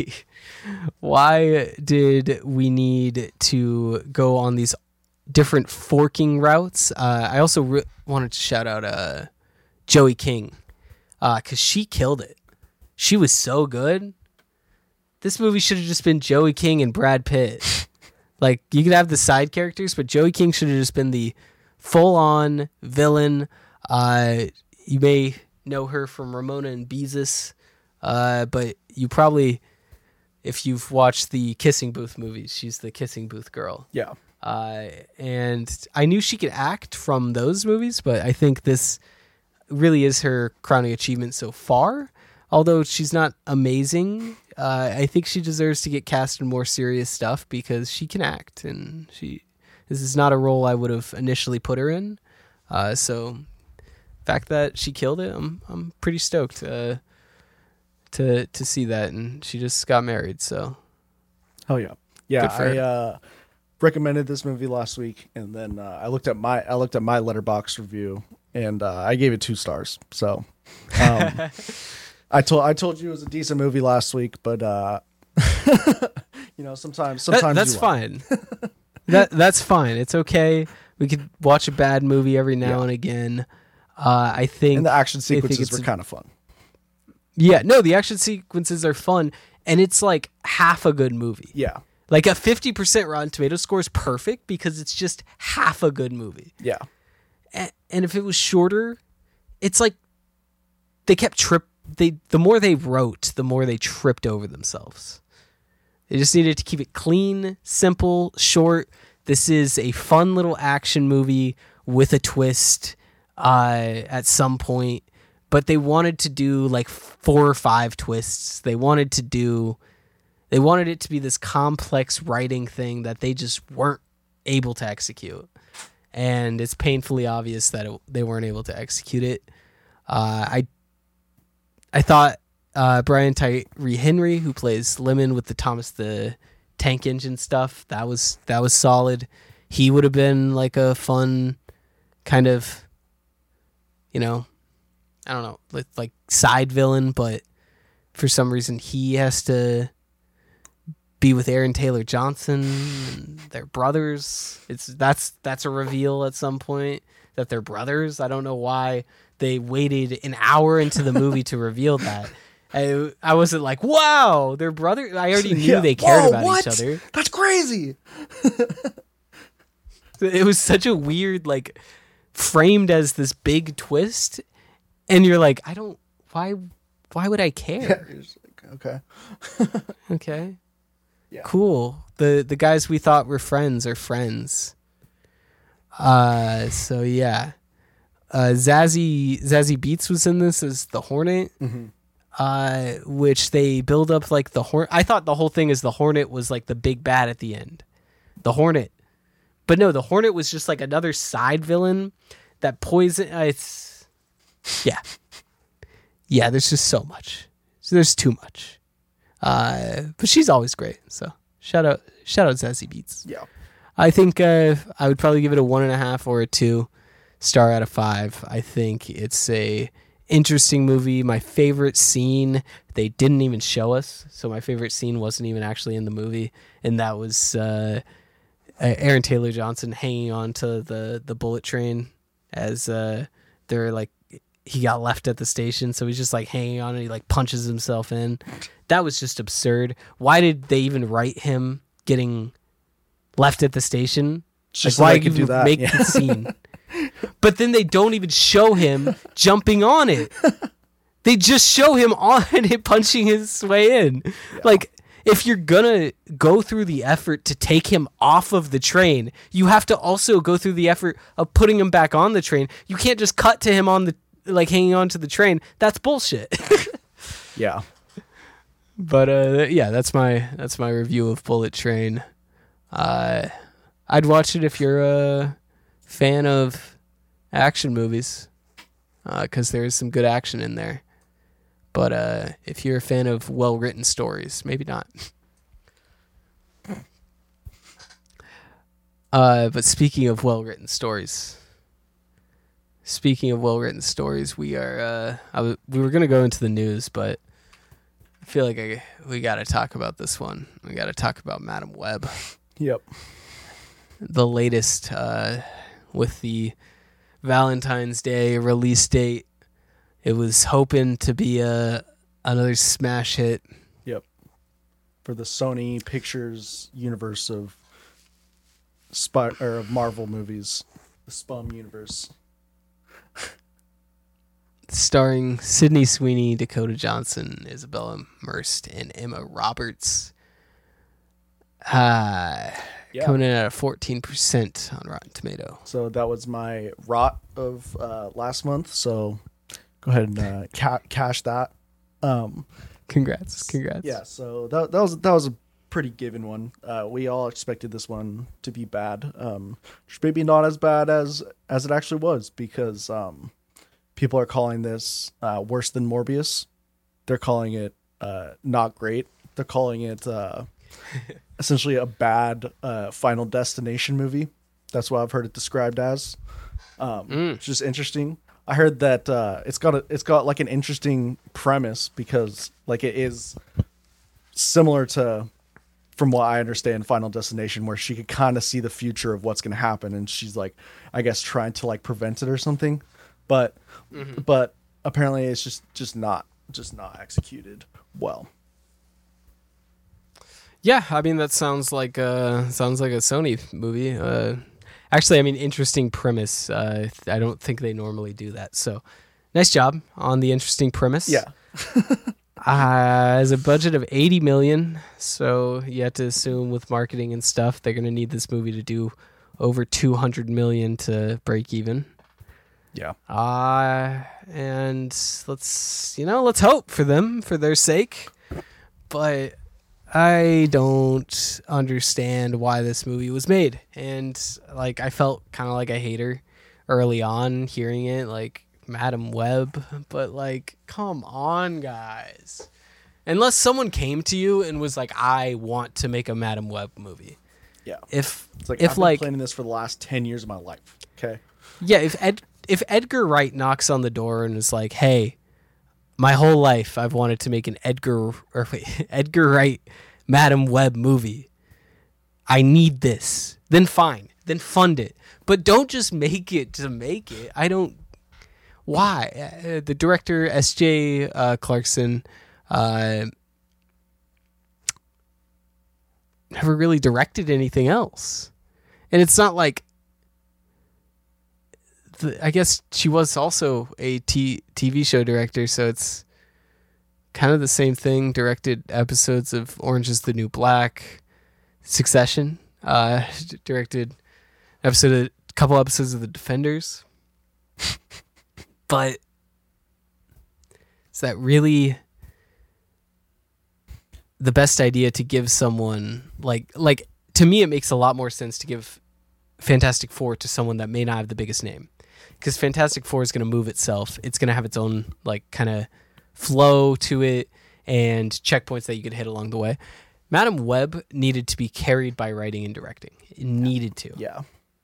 why did we need to go on these different forking routes? Uh, I also re- wanted to shout out uh, Joey King because uh, she killed it. She was so good. This movie should have just been Joey King and Brad Pitt. Like, you could have the side characters, but Joey King should have just been the full-on villain. Uh, you may know her from Ramona and Beezus, uh, but you probably, if you've watched the Kissing Booth movies, she's the Kissing Booth girl. Yeah. Uh, and I knew she could act from those movies, but I think this really is her crowning achievement so far. Although she's not amazing, uh, I think she deserves to get cast in more serious stuff because she can act, and she this is not a role I would have initially put her in. Uh, so, the fact that she killed it, I'm I'm pretty stoked uh, to to see that, and she just got married. So, oh yeah, yeah. I uh, recommended this movie last week, and then uh, I looked at my I looked at my Letterboxd review, and uh, I gave it two stars. So. Um, I told I told you it was a decent movie last week, but uh, you know, sometimes sometimes that, that's fine. that that's fine. It's okay. We could watch a bad movie every now yeah. and again. Uh, I think and the action sequences were kind of fun. Yeah, no, the action sequences are fun, and it's like half a good movie. Yeah, like a fifty percent Rotten Tomatoes score is perfect because it's just half a good movie. Yeah, and, and if it was shorter, it's like they kept trip. They the more they wrote, the more they tripped over themselves. They just needed to keep it clean, simple, short. This is a fun little action movie with a twist uh, at some point, but they wanted to do like four or five twists. They wanted to do, they wanted it to be this complex writing thing that they just weren't able to execute, and it's painfully obvious that it, they weren't able to execute it. Uh, I. I thought uh, Brian Tyree Henry, who plays Lemon with the Thomas the Tank Engine stuff, that was that was solid. He would have been like a fun kind of, you know, I don't know, like, like side villain, but for some reason he has to be with Aaron Taylor Johnson. And they're brothers. It's that's that's a reveal at some point that they're brothers. I don't know why they waited an hour into the movie to reveal that. I, I wasn't like, wow, they're brothers. I already knew yeah. they cared Whoa, about what? each other. That's crazy. It was such a weird, like, framed as this big twist, and you're like, I don't. Why? Why would I care? Yeah, like, okay. Okay. Yeah. Cool. The the guys we thought were friends are friends. Uh. So yeah. Uh, Zazie Zazie Beetz was in this as the Hornet, mm-hmm. uh, which they build up like the Hornet. I thought the whole thing is the Hornet was like the big bad at the end, the Hornet, but no, the Hornet was just like another side villain that poison. Uh, it's yeah, yeah. There's just so much. There's too much. Uh, but she's always great. So shout out, shout out Zazie Beetz. Yeah, I think uh, I would probably give it a one and a half or a two star out of five. I think it's a interesting movie. My favorite scene they didn't even show us, so my favorite scene wasn't even actually in the movie, and that was uh, Aaron Taylor Johnson hanging on to the the bullet train as uh, they're like he got left at the station, so he's just like hanging on and he like punches himself in. That was just absurd. Why did they even write him getting left at the station? Just like, so why could do that. Make yeah. the scene? But then they don't even show him jumping on it. They just show him on it, punching his way in. Yeah. Like, if you're gonna go through the effort to take him off of the train, you have to also go through the effort of putting him back on the train. You can't just cut to him on the like hanging on to the train. That's bullshit. Yeah. But uh, yeah, that's my that's my review of Bullet Train. Uh, I'd watch it if you're a fan of action movies, because uh, there is some good action in there. But uh, if you're a fan of well-written stories, maybe not. Uh, but speaking of well-written stories, speaking of well-written stories, we are uh, I w- we were gonna go into the news, but I feel like I, we got to talk about this one. We got to talk about Madam Web. Yep. The latest uh, with the Valentine's Day release date. It was hoping to be a another smash hit. Yep. For the Sony Pictures universe of Spy- or of Marvel movies, the Spum universe. Starring Sydney Sweeney, Dakota Johnson, Isabella Merced, and Emma Roberts. Uh, Yeah. Coming in at a fourteen percent on Rotten Tomato. So that was my rot of uh, last month. So go ahead and uh, ca- cash that. Um, Congrats. Congrats. yeah. So that that was that was a pretty given one. Uh, we all expected this one to be bad. Um, just maybe not as bad as as it actually was, because um, people are calling this uh, worse than Morbius. They're calling it uh, not great. They're calling it uh, essentially a bad uh, Final Destination movie. That's what I've heard it described as. Um, Mm. It's just interesting. I heard that uh, it's got a, it's got like an interesting premise, because like it is similar to, from what I understand, Final Destination, where she could kind of see the future of what's going to happen, and she's like, I guess, trying to like prevent it or something. But Mm-hmm. but apparently it's just just not just not executed well. Yeah, I mean that sounds like uh sounds like a Sony movie. Uh, actually, I mean interesting premise. Uh, I don't think they normally do that. So, nice job on the interesting premise. Yeah. Uh, as a budget of eighty million, so you have to assume with marketing and stuff, they're gonna need this movie to do over two hundred million to break even. Yeah. Uh, and let's, you know, let's hope for them, for their sake. But I don't understand why this movie was made. And, like, I felt kind of like a hater early on hearing it, like, Madam Web. But, like, come on, guys. Unless someone came to you and was like, I want to make a Madam Web movie. Yeah. If, It's like if I've been like, planning this for the last ten years of my life. Okay. yeah, if Ed, if Edgar Wright knocks on the door and is like, "Hey, my whole life I've wanted to make an Edgar or wait, Edgar Wright Madam Web movie. I need this." Then fine, then fund it, but don't just make it to make it. I don't. Why? Uh, the director S J Uh, Clarkson uh, never really directed anything else, and it's not like. The, I guess she was also a t- TV show director, so it's kind of the same thing. Directed episodes of Orange is the New Black, Succession. Uh, d- directed episode, of, a couple episodes of The Defenders. But is that really the best idea to give someone like like to me? It makes a lot more sense to give Fantastic Four to someone that may not have the biggest name. Because Fantastic Four is going to move itself. It's going to have its own like kind of flow to it and checkpoints that you could hit along the way. Madam Web needed to be carried by writing and directing. It needed to. Yeah.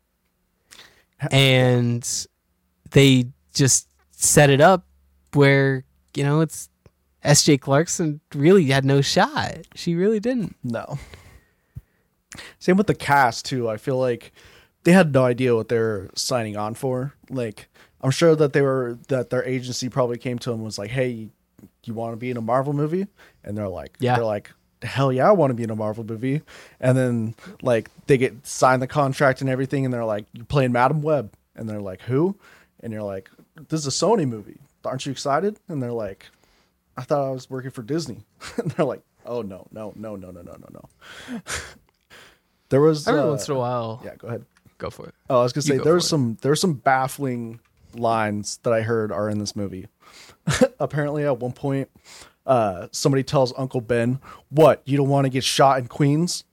And they just set it up where, you know, it's S J Clarkson really had no shot. She really didn't. No. Same with the cast too. I feel like they had no idea what they were signing on for. Like, I'm sure that they were that their agency probably came to them and was like, "Hey, you, you want to be in a Marvel movie?" And they're like, Yeah. they're like, "Hell yeah, I want to be in a Marvel movie." And then like they get signed the contract and everything, and they're like, "You're playing Madam Web," and they're like, "Who?" And you're like, "This is a Sony movie. Aren't you excited?" And they're like, "I thought I was working for Disney." And they're like, Oh no, no, no, no, no, no, no, no. There was Every uh, once in a while. Yeah, go ahead. Go for it. Oh, I was gonna You say go there for was it. some there were some baffling lines that I heard are in this movie. Apparently, at one point, uh, somebody tells Uncle Ben, "What? You don't want to get shot in Queens?"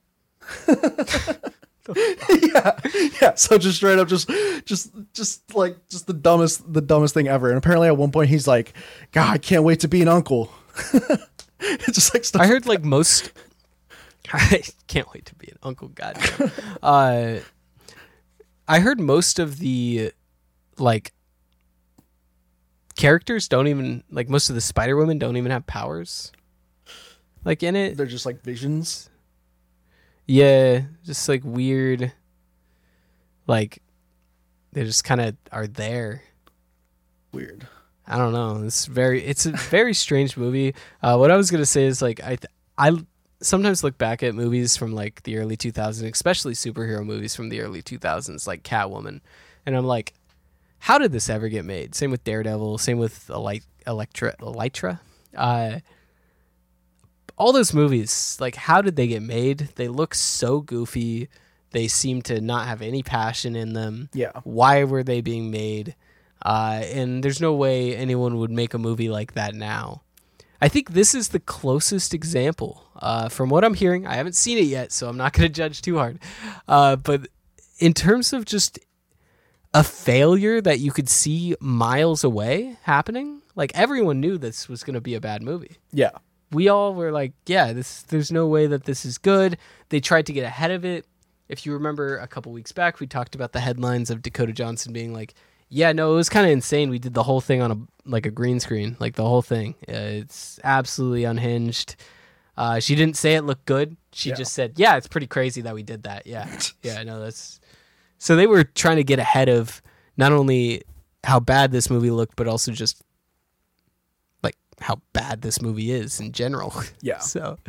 yeah, yeah. So just straight up, just, just, just like just the dumbest, the dumbest thing ever. And apparently, at one point, he's like, "God, I can't wait to be an uncle." It's just like stuff. I heard like most. I can't wait to be an uncle. Goddamn. uh, I heard most of the like characters don't even like most of the Spider Women don't even have powers. Like in it, They're just like visions. yeah, just like weird. Like they just kind of are there. Weird. I don't know. It's very. It's a very strange movie. Uh, what I was gonna say is like I th- I sometimes look back at movies from like the early two thousands, especially superhero movies from the early two thousands, like Catwoman, and I'm like, how did this ever get made? Same with Daredevil. Same with Elite, Electra. Elytra. Uh, all those movies, like, how did they get made? They look so goofy. They seem to not have any passion in them. Yeah. Why were they being made? Uh, and there's no way anyone would make a movie like that now. I think this is the closest example. Uh, from what I'm hearing, I haven't seen it yet, so I'm not going to judge too hard. Uh, but in terms of just a failure that you could see miles away happening, like everyone knew this was going to be a bad movie. Yeah. We all were like, yeah, this. There's no way that this is good. They tried to get ahead of it. If you remember a couple weeks back, we talked about the headlines of Dakota Johnson being like, yeah, no, it was kind of insane. We did the whole thing on a like a green screen, like the whole thing. Uh, it's absolutely unhinged. Uh, she didn't say it looked good. She Yeah. just said, yeah, it's pretty crazy that we did that. Yeah. Yeah, no, that's... So they were trying to get ahead of not only how bad this movie looked, but also just like how bad this movie is in general. Yeah. So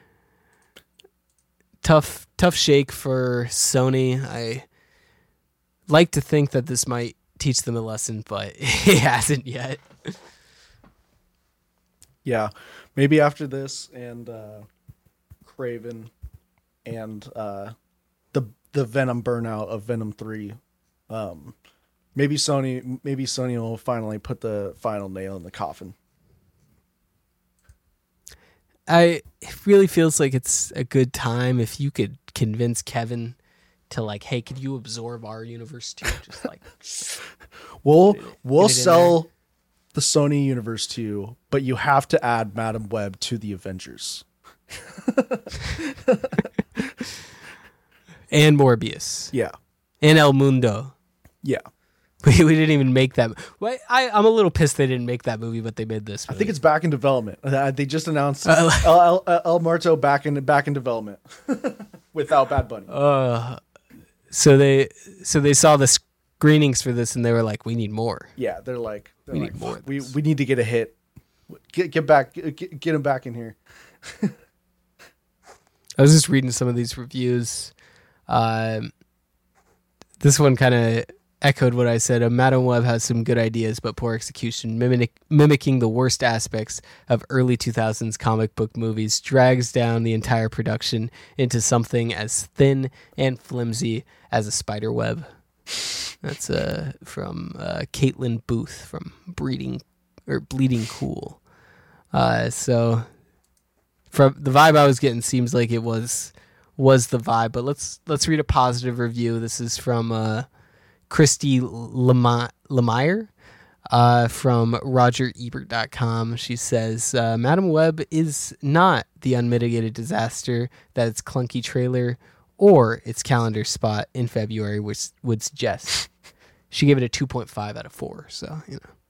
tough, tough shake for Sony. I like to think that this might teach them a lesson, but it hasn't yet. Yeah. Maybe after this and uh, Craven and uh, the the Venom burnout of Venom three, um, maybe Sony maybe Sony will finally put the final nail in the coffin. I it really feels like it's a good time if you could convince Kevin to like, hey, could you absorb our universe too? Just like We'll Get it- we'll get it in sell the Sony universe to you, but you have to add Madam Web to the Avengers. and Morbius Yeah. and El Mundo. Yeah. We, we didn't even make that. Well, I I'm a little pissed they didn't make that movie, but they made this I movie. think it's back in development. Uh, They just announced Uh, El, El, El Muerto back in back in development without Bad Bunny. uh, so they so they saw the screenings for this and they were like, we need more. Yeah, they're like, they're We like, need more of We this. we need to get a hit. Get get back. Get, get him back in here. I was just reading some of these reviews. Um, this one kind of echoed what I said. Uh, Madam Web has some good ideas, but poor execution, mimic, mimicking the worst aspects of early two thousands comic book movies, drags down the entire production into something as thin and flimsy as a spider web. That's uh, from uh, Caitlin Booth from Breeding or Bleeding Cool. Uh, so from the vibe I was getting, seems like it was was the vibe. But let's let's read a positive review. This is from uh, Christy Lemi- Lemire uh, from Roger Ebert dot com. She says, uh, Madam Web is not the unmitigated disaster that its clunky trailer or its calendar spot in February which would suggest. She gave it a two point five out of four. So, you know.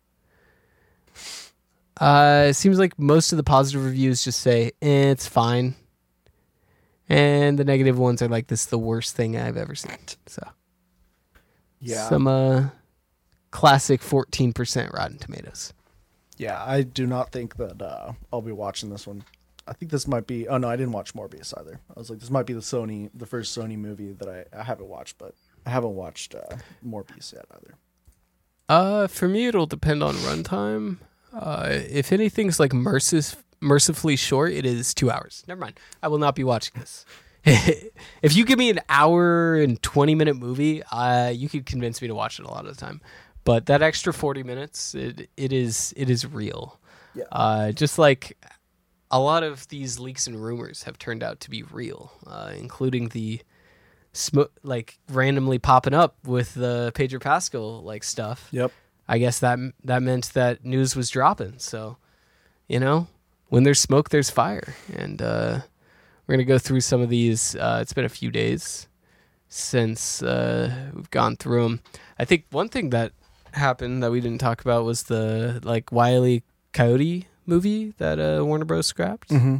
Uh, it seems like most of the positive reviews just say, eh, it's fine. And the negative ones are like, this is the worst thing I've ever seen. So, Yeah. some uh, classic fourteen percent Rotten Tomatoes. Yeah, I do not think that uh, I'll be watching this one. I think this might be. Oh no, I didn't watch Morbius either. I was like, this might be the Sony, the first Sony movie that I, I haven't watched, but I haven't watched uh, Morbius yet either. Uh, for me, it'll depend on runtime. Uh, if anything's like mercif- mercifully short. It is two hours. Never mind. I will not be watching this. If you give me an hour and twenty minute movie, uh, you could convince me to watch it a lot of the time. But that extra forty minutes, it it is it is real. Yeah. Uh, just like a lot of these leaks and rumors have turned out to be real, uh, including the sm- like randomly popping up with the Pedro Pascal like stuff. Yep. I guess that that meant that news was dropping. So, you know, when there's smoke, there's fire, and uh, we're gonna go through some of these. Uh, it's been a few days since uh, we've gone through them. I think one thing that happened that we didn't talk about was the like Wile E. Coyote movie that uh, Warner Bros. Scrapped. Mm-hmm.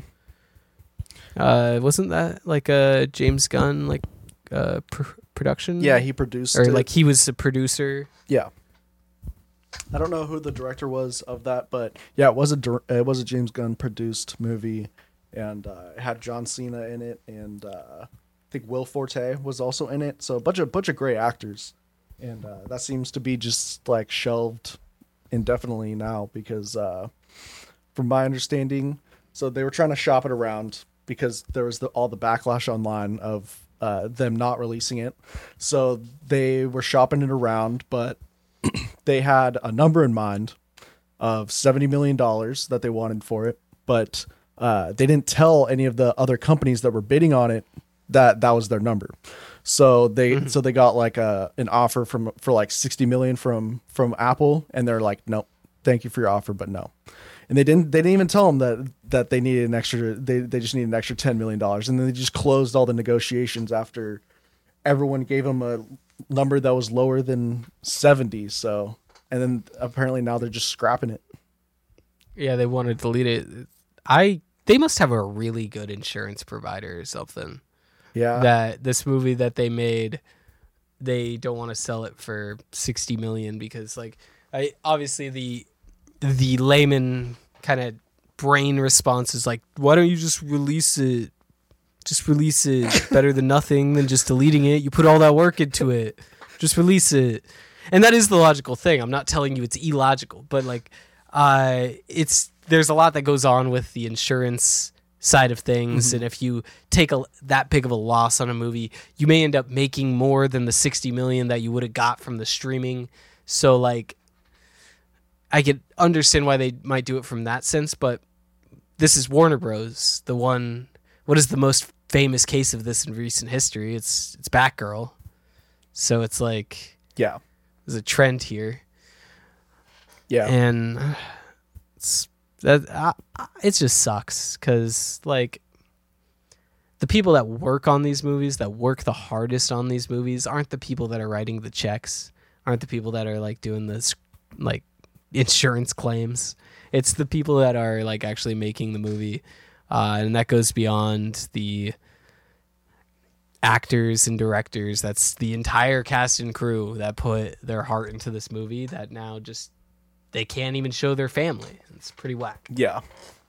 Uh, wasn't that like a James Gunn like uh, pr- production? Yeah, he produced or it. like he was a producer. Yeah. I don't know who the director was of that, but yeah, it was a dir- it was a James Gunn produced movie, and uh, it had John Cena in it, and uh, I think Will Forte was also in it. So a bunch of bunch of great actors, and uh, that seems to be just like shelved indefinitely now because, uh, from my understanding, so they were trying to shop it around because there was the, all the backlash online of uh, them not releasing it, so they were shopping it around, but they had a number in mind of seventy million dollars that they wanted for it, but uh, they didn't tell any of the other companies that were bidding on it that that was their number. So they mm-hmm. so they got like a an offer from for like sixty million from from Apple, and they're like, no, thank you for your offer, but no. And they didn't they didn't even tell them that that they needed an extra they they just needed an extra ten million dollars, and then they just closed all the negotiations after everyone gave them a number that was lower than seventy. So, and then apparently now they're just scrapping it. Yeah, they want to delete it. I they must have a really good insurance provider or something. Yeah. That this movie that they made, they don't want to sell it for sixty million because like I obviously the the layman kind of brain response is like, why don't you just release it? Just release it. Better than nothing than just deleting it. You put all that work into it. Just release it. And that is the logical thing. I'm not telling you it's illogical, but like uh it's there's a lot that goes on with the insurance side of things, mm-hmm. and if you take a that big of a loss on a movie, you may end up making more than the sixty million that you would have got from the streaming. So like I could understand why they might do it from that sense, but this is Warner Bros. The one what is the most famous case of this in recent history? It's it's Batgirl. So it's like yeah. There's a trend here. Yeah. And it's that uh, it just sucks cuz like the people that work on these movies, that work the hardest on these movies aren't the people that are writing the checks, aren't the people that are like doing this like insurance claims. It's the people that are like actually making the movie. Uh, and that goes beyond the actors and directors. That's the entire cast and crew that put their heart into this movie that now just they can't even show their family. It's pretty whack. Yeah.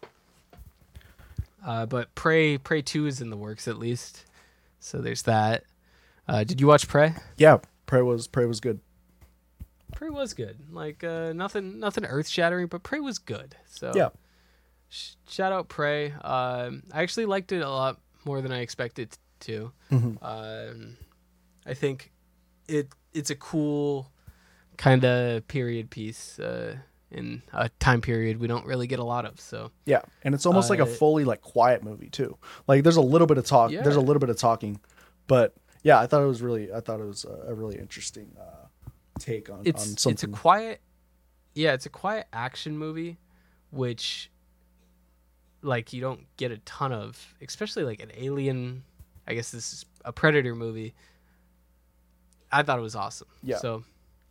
Uh, but Prey Prey two is in the works at least. So there's that. Uh, did you watch Prey? Yeah, Prey was Prey was good. Prey was good. Like uh, nothing nothing earth shattering, but Prey was good. So yeah. Sh- shout out Prey. Um, I actually liked it a lot more than I expected to. Mm-hmm. Um, I think it it's a cool kind of period piece uh, in a time period we don't really get a lot of. So yeah, and it's almost uh, like a fully like quiet movie too. Like there's a little bit of talk, yeah. there's a little bit of talking, but yeah, I thought it was really, I thought it was a, a really interesting uh, take on, it's on something. it's a quiet, yeah, it's a quiet action movie, which like you don't get a ton of, especially like an Alien. I guess this is a Predator movie. I thought it was awesome. Yeah. So,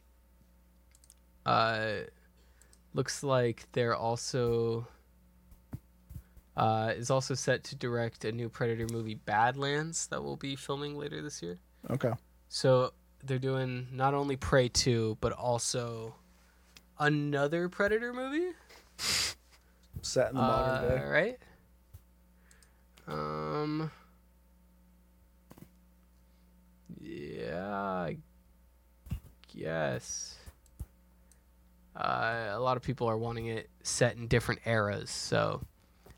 uh, looks like they're also uh, is also set to direct a new Predator movie, Badlands, that will be filming later this year. Okay. So they're doing not only Prey two, but also another Predator movie. Set in the modern uh, day. Right? Um... Yeah, I guess. Uh, a lot of people are wanting it set in different eras, so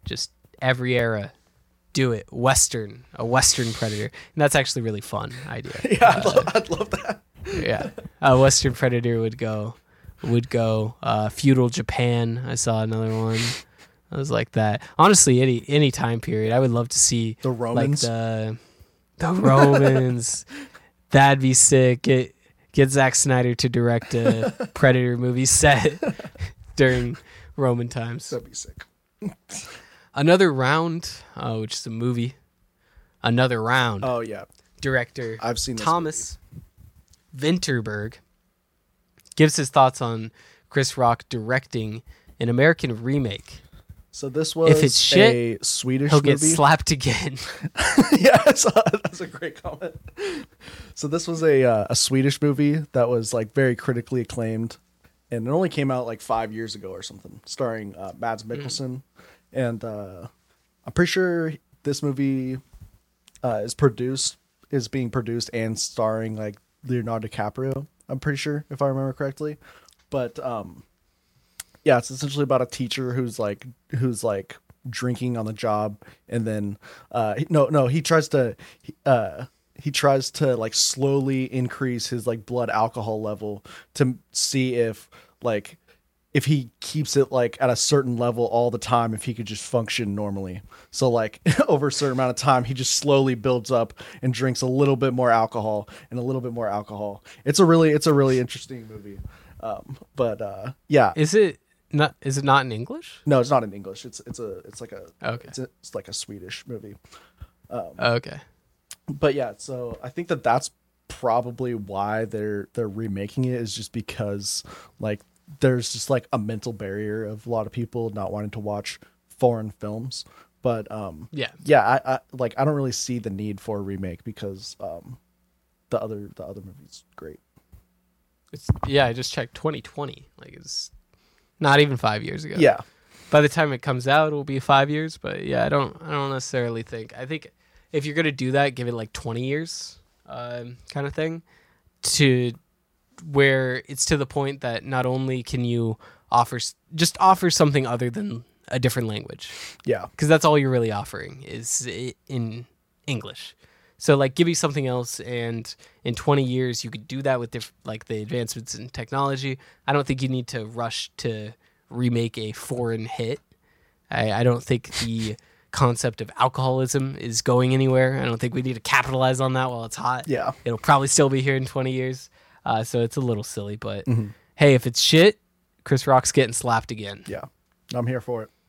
Just every era, do it. Western, a Western Predator, and that's actually a really fun idea. Yeah, I'd, Uh, love, I'd love that. yeah, a Western Predator would go, would go. Uh, feudal Japan. I saw another one. I was like that. Honestly, any any time period, I would love to see The Romans. like the the Romans. That'd be sick. Get get Zack Snyder to direct a Predator movie set during Roman times. That'd be sick. Another Round, uh, which is a movie. Another Round. Oh yeah, Director I've seen this Thomas Vinterberg gives his thoughts on Chris Rock directing an American remake. So this was If it's shit, a Swedish He'll movie. get slapped again. Yeah, I saw that. That's a great comment. So this was a uh, a Swedish movie that was like very critically acclaimed, and it only came out like five years ago or something, starring uh, Mads Mikkelsen, mm. and uh, I'm pretty sure this movie uh, is produced is being produced and starring like Leonardo DiCaprio. I'm pretty sure, if I remember correctly, but um, yeah, it's essentially about a teacher who's like who's like drinking on the job, and then uh, no, no, he tries to uh, he tries to like slowly increase his like blood alcohol level to see if like if he keeps it like at a certain level all the time, if he could just function normally. So like over a certain amount of time, he just slowly builds up and drinks a little bit more alcohol and a little bit more alcohol. It's a really, it's a really interesting movie. Um, but uh, yeah, Is it not? Is it not in English? no, it's not in English. It's it's a it's like a Okay. it's, a, it's like a Swedish movie. Okay. But yeah, so I think that that's probably why they're they're remaking it, is just because like there's just like a mental barrier of a lot of people not wanting to watch foreign films. But um Yeah. yeah, I, I like I don't really see the need for a remake because um the other the other movie's great. It's yeah. I just checked twenty twenty. Like it's not even five years ago. Yeah. By the time it comes out, it will be five years. But yeah, I don't. I don't necessarily think. I think if you're gonna do that, give it like twenty years, um, kind of thing, to where it's to the point that not only can you offer s- just offer something other than a different language, Yeah. because that's all you're really offering is i- in English. So like give me something else, and in twenty years you could do that with diff- like the advancements in technology. I don't think you need to rush to remake a foreign hit. I, I don't think the concept of alcoholism is going anywhere. I don't think we need to capitalize on that while it's hot. Yeah. It'll probably still be here in twenty years. Uh, so it's a little silly, but Mm-hmm. hey, if it's shit, Chris Rock's getting slapped again. Yeah. I'm here for it.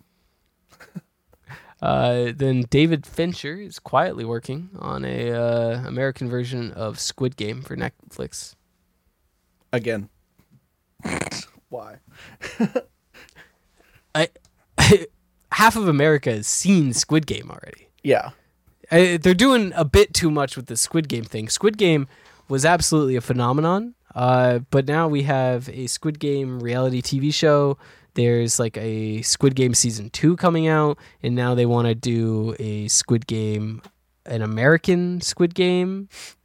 Uh, then David Fincher is quietly working on a uh, American version of Squid Game for Netflix. Again. Why? I, half of America has seen Squid Game already. Yeah. I, they're doing a bit too much with the Squid Game thing. Squid Game was absolutely a phenomenon, uh, but now we have a Squid Game reality T V show. There's like a Squid Game season two coming out, and now they want to do a Squid Game, an American Squid Game.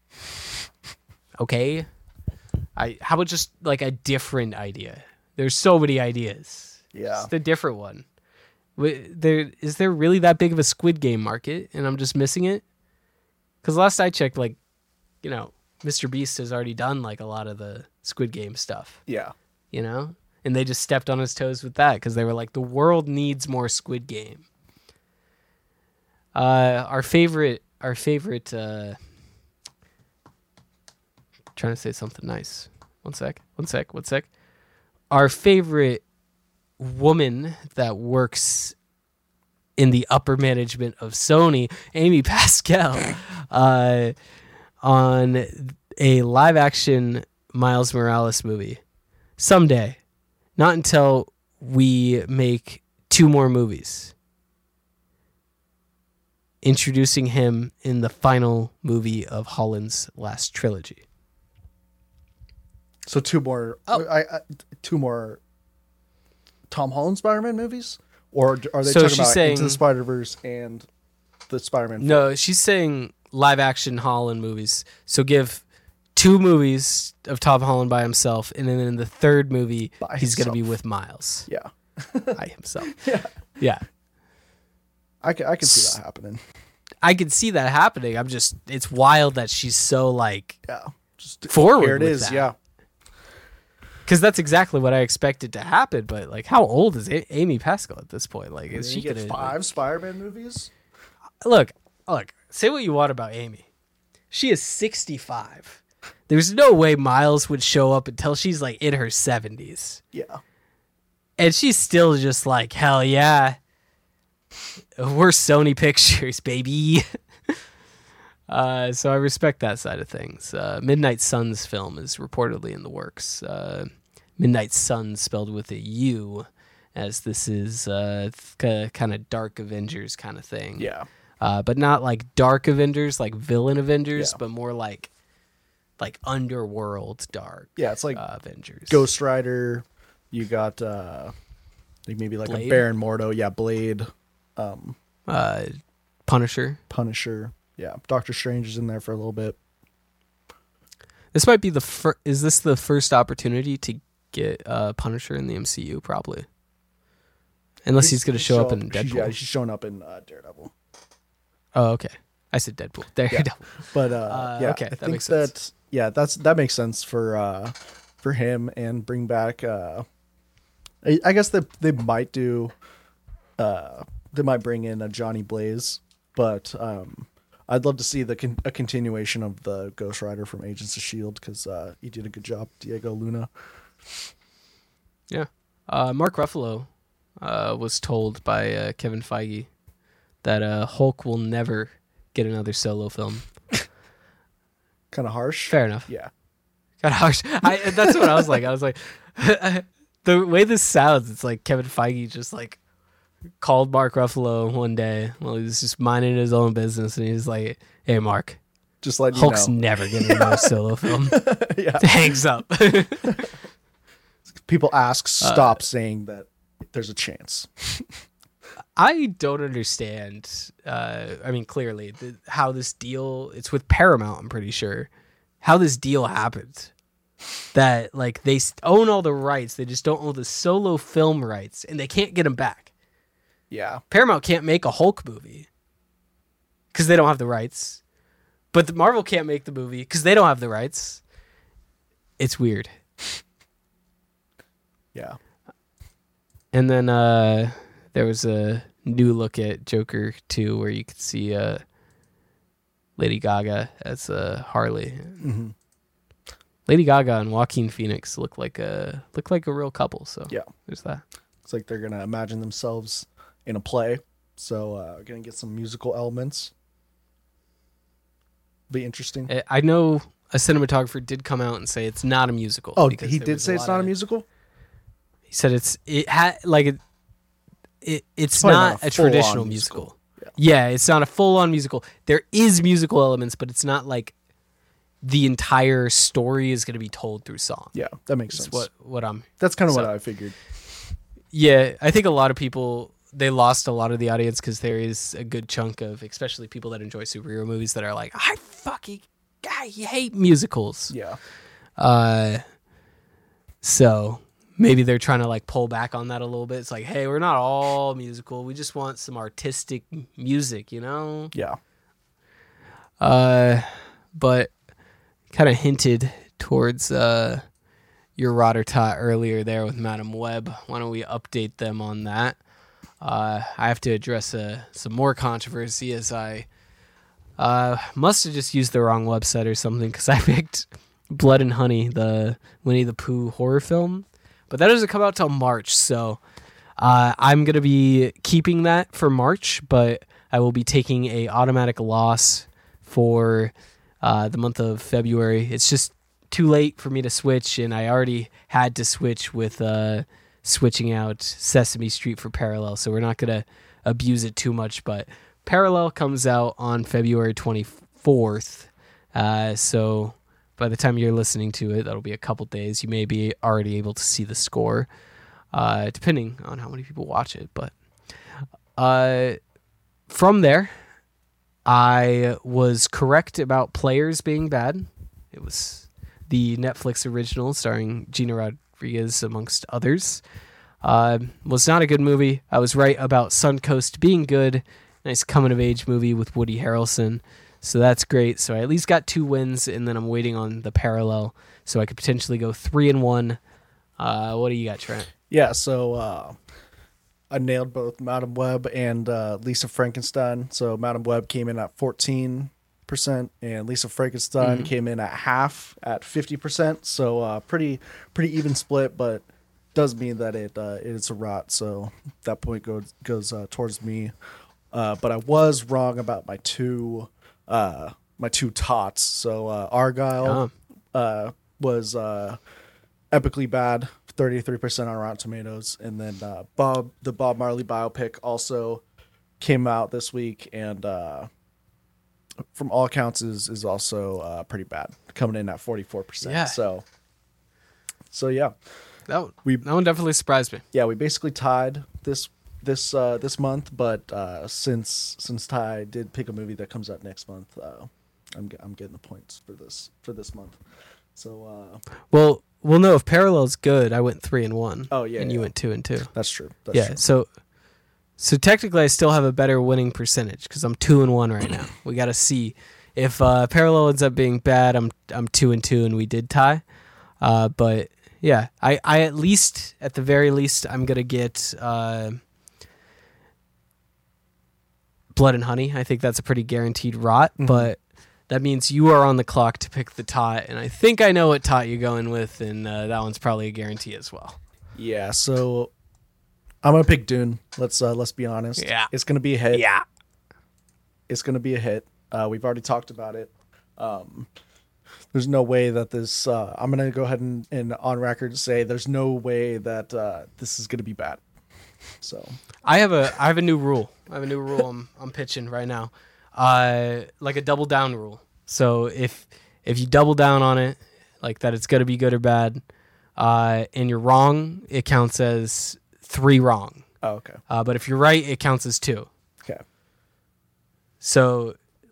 Okay, I how about just like a different idea? There's so many ideas. Yeah. Just a different one. Wi- There is there really that big of a Squid Game market, and I'm just missing it? Because last I checked, like, you know, Mister Beast has already done like a lot of the Squid Game stuff. Yeah. You know, and they just stepped on his toes with that because they were like, the world needs more Squid Game. Uh, our favorite, our favorite. Uh, trying to say something nice. One sec. One sec. One sec. Our favorite woman that works in the upper management of Sony, Amy Pascal, uh, on a live action Miles Morales movie someday. Not until we make two more movies. Introducing him in the final movie of Holland's last trilogy. So two more Oh. I, I two more Tom Holland Spider-Man movies? Or are they So talking she's about saying- Into the Spider-Verse and the Spider-Man? No, she's saying live action Holland movies. So give two movies of Tom Holland by himself, and then in the third movie, By he's going to be himself. with Miles Yeah. by himself. Yeah. Yeah. I can, I can see that happening. I can see that happening. I'm just, it's wild that she's so like Yeah. Just forward. Here it with is. that. Yeah. Because that's exactly what I expected to happen. But like, how old is a- Amy Pascal at this point? Like, is She she get gonna five Spider-Man movies? look? Look, say what you want about Amy. She is sixty-five. There's no way Miles would show up until she's like in her seventies. Yeah. And she's still just like, hell yeah. We're Sony Pictures, baby. uh, so I respect that side of things. Uh, Midnight Suns film is reportedly in the works. Uh, Midnight Suns spelled with a U, as this is uh, th- kind of Dark Avengers kind of thing. Yeah. Uh, but not like Dark Avengers, like villain Avengers, Yeah. but more like like underworld dark. Yeah, it's like uh, Avengers. Ghost Rider. You got uh, like maybe like Blade? a Baron Mordo. Yeah, Blade. Um, uh, Punisher. Punisher. Yeah, Doctor Strange is in there for a little bit. This might be the fir- is this the first opportunity to get uh, Punisher in the M C U? Probably, unless he's, going to show, up in Deadpool. Yeah, he's showing up in uh, Daredevil. Oh, okay. I said Deadpool. Daredevil. But uh, Uh, yeah, okay, I that think makes that sense. yeah, that's that makes sense for uh, for him and bring back. Uh, I, I guess they they might do. Uh, they might bring in a Johnny Blaze, but um, I'd love to see the con- a continuation of the Ghost Rider from Agents of Shield because uh, he did a good job, Diego Luna. Yeah. Uh, Mark Ruffalo uh, was told by uh, Kevin Feige that uh, Hulk will never get another solo film. Kind of harsh. Fair enough. Yeah. Kind of harsh. I, that's what I was like. I was like, the way this sounds, it's like Kevin Feige just like called Mark Ruffalo one day while he was just minding his own business, and he was like, "Hey, Mark, Just like Hulk's you know. never getting another solo film." Yeah. Hangs up. People ask, Uh, stop saying that there's a chance. I don't understand. Uh, I mean, clearly, the, how this deal, it's with Paramount, I'm pretty sure, how this deal happened. That, like, they s- own all the rights, they just don't own the solo film rights, and they can't get them back. Yeah. Paramount can't make a Hulk movie because they don't have the rights. But the Marvel can't make the movie because they don't have the rights. It's weird. Yeah. And then uh, there was a new look at Joker two where you could see uh, Lady Gaga as uh, Harley. Mm-hmm. Lady Gaga and Joaquin Phoenix look like a look like a real couple. So Yeah. there's that. It's like they're gonna imagine themselves in a play, so uh, gonna get some musical elements. Be interesting. I- I know a cinematographer did come out and say it's not a musical. Oh, because he there did was say it's lot not a of- musical. He said it's it had like it, it it's probably not, not a a traditional full-on musical. musical. Yeah. it's not a full on musical. There is musical elements, but it's not like the entire story is going to be told through song. Yeah, that makes That's sense. what what I'm. That's kind of so- what I figured. Yeah, I think a lot of people they lost a lot of the audience because there is a good chunk of, especially people that enjoy superhero movies, that are like, I fucking I hate musicals. Yeah. Uh, so maybe they're trying to like pull back on that a little bit. It's like, hey, we're not all musical. We just want some artistic music, you know? Yeah. Uh, but kind of hinted towards uh your Rotter Tot earlier there with Madam Web. Why don't we update them on that? Uh, I have to address uh, some more controversy as I uh, must have just used the wrong website or something because I picked Blood and Honey, the Winnie the Pooh horror film. But that doesn't come out till March, so uh, I'm going to be keeping that for March, but I will be taking a automatic loss for uh, the month of February. It's just too late for me to switch, and I already had to switch with uh, switching out Sesame Street for Parallel, so we're not going to abuse it too much, but Parallel comes out on February twenty-fourth, uh, so by the time you're listening to it, that'll be a couple days. You may be already able to see the score, uh, depending on how many people watch it, but uh, from there, I was correct about Players being bad. It was the Netflix original starring Gina Rodriguez, amongst others. Uh, was not a good movie. I was right about Suncoast being good, nice coming of age movie with Woody Harrelson. So that's great. So I at least got two wins, and then I'm waiting on the parallel, so I could potentially go three and one. Uh, what do you got, Trent? Yeah, so uh, I nailed both Madam Web and uh, Lisa Frankenstein. So Madam Web came in at fourteen percent, and Lisa Frankenstein Mhm. came in at half at fifty percent. So uh, pretty pretty even split, but does mean that it uh, it's a rot. So that point goes goes uh, towards me. Uh, but I was wrong about my two uh, my two tots. So uh, Argyle Oh. uh, was uh, epically bad, thirty-three percent on Rotten Tomatoes, and then uh, Bob the Bob Marley biopic also came out this week, and uh, from all accounts is is also uh, pretty bad, coming in at forty-four percent. Yeah. So so yeah, That one, We- that one definitely surprised me. yeah, we basically tied this this uh, this month, but uh, since since Ty did pick a movie that comes out next month, uh, I'm ge- I'm getting the points for this for this month. So uh, Well, well, no. If parallel's good, I went three and one. Oh, yeah, and yeah. you went two and two. that's true. That's Yeah. true. So, so technically, I still have a better winning percentage because I'm two and one right now. We got to see if uh, parallel ends up being bad. I'm I'm two and two, and we did tie. Uh, but yeah, I, I at least at the very least I'm gonna get uh, Blood and Honey. I think that's a pretty guaranteed rot, Mhm. but. That means you are on the clock to pick the tot, and I think I know what tot you're going with, and uh, that one's probably a guarantee as well. Yeah, so I'm gonna pick Dune. Let's uh, let's be honest. Yeah. It's gonna be a hit. Yeah. It's gonna be a hit. Uh, we've already talked about it. Um, there's no way that this. Uh, I'm gonna go ahead and, and on record say there's no way that uh, this is gonna be bad. So I have a I have a new rule. I have a new rule I'm I'm pitching right now. Uh, like a double down rule. So if if you double down on it, like that it's gonna be good or bad, uh, and you're wrong, it counts as three wrong. oh, okay, Uh, but if you're right, it counts as two. okay, So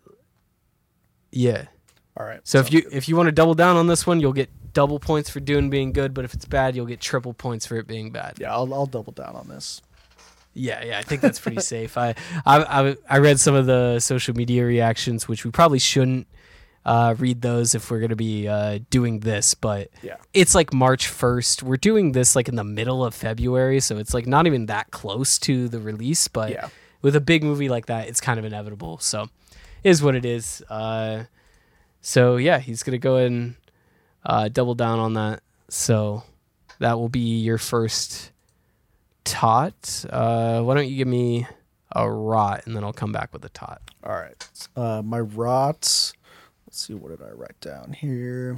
yeah. all right. So if sounds you good. if you want to double down on this one, you'll get double points for Dune being good. But if it's bad, you'll get triple points for it being bad. yeah, I'll I'll double down on this. Yeah, yeah, I think that's pretty safe. I, I, I, I read some of the social media reactions, which we probably shouldn't uh, read those if we're gonna be uh, doing this. But Yeah. it's like March first. We're doing this like in the middle of February, so it's like not even that close to the release. But Yeah. with a big movie like that, it's kind of inevitable. So, it is what it is. Uh, so yeah, he's gonna go ahead and uh, double down on that. So that will be your first tot. Uh, why don't you give me a rot, and then I'll come back with a tot. All right. Uh, my rots. Let's see. What did I write down here?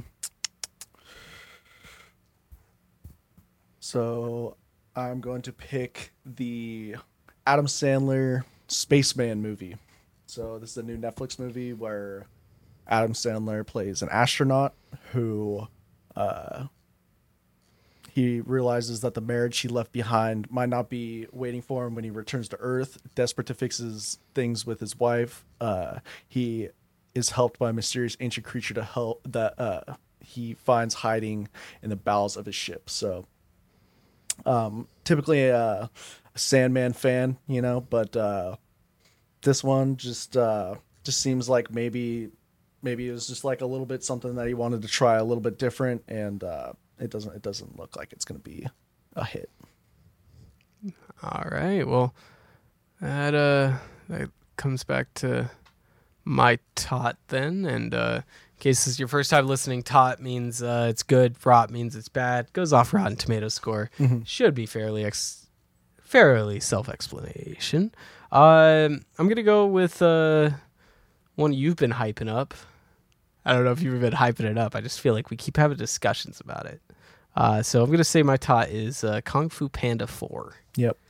So I'm going to pick the Adam Sandler Spaceman movie. So this is a new Netflix movie where Adam Sandler plays an astronaut who uh, he realizes that the marriage he left behind might not be waiting for him when he returns to Earth. Desperate to fix his things with his wife, uh, he is helped by a mysterious ancient creature to help that uh, he finds hiding in the bowels of his ship. So, um, typically a, a Sandman fan, you know, but uh, this one just uh, just seems like maybe maybe it was just like a little bit something that he wanted to try a little bit different, and uh, it doesn't it doesn't look like it's going to be a hit. All right. Well, that uh, that comes back to my tot then. And uh, in case this is your first time listening, tot means uh, it's good. Rot means it's bad. Goes off Rotten Tomato score. Mhm. Should be fairly ex- fairly self-explanation. Um, I'm gonna go with uh, one you've been hyping up. I don't know if you've been hyping it up. I just feel like we keep having discussions about it. Uh, so I'm going to say my tot is uh, Kung Fu Panda four. Yep.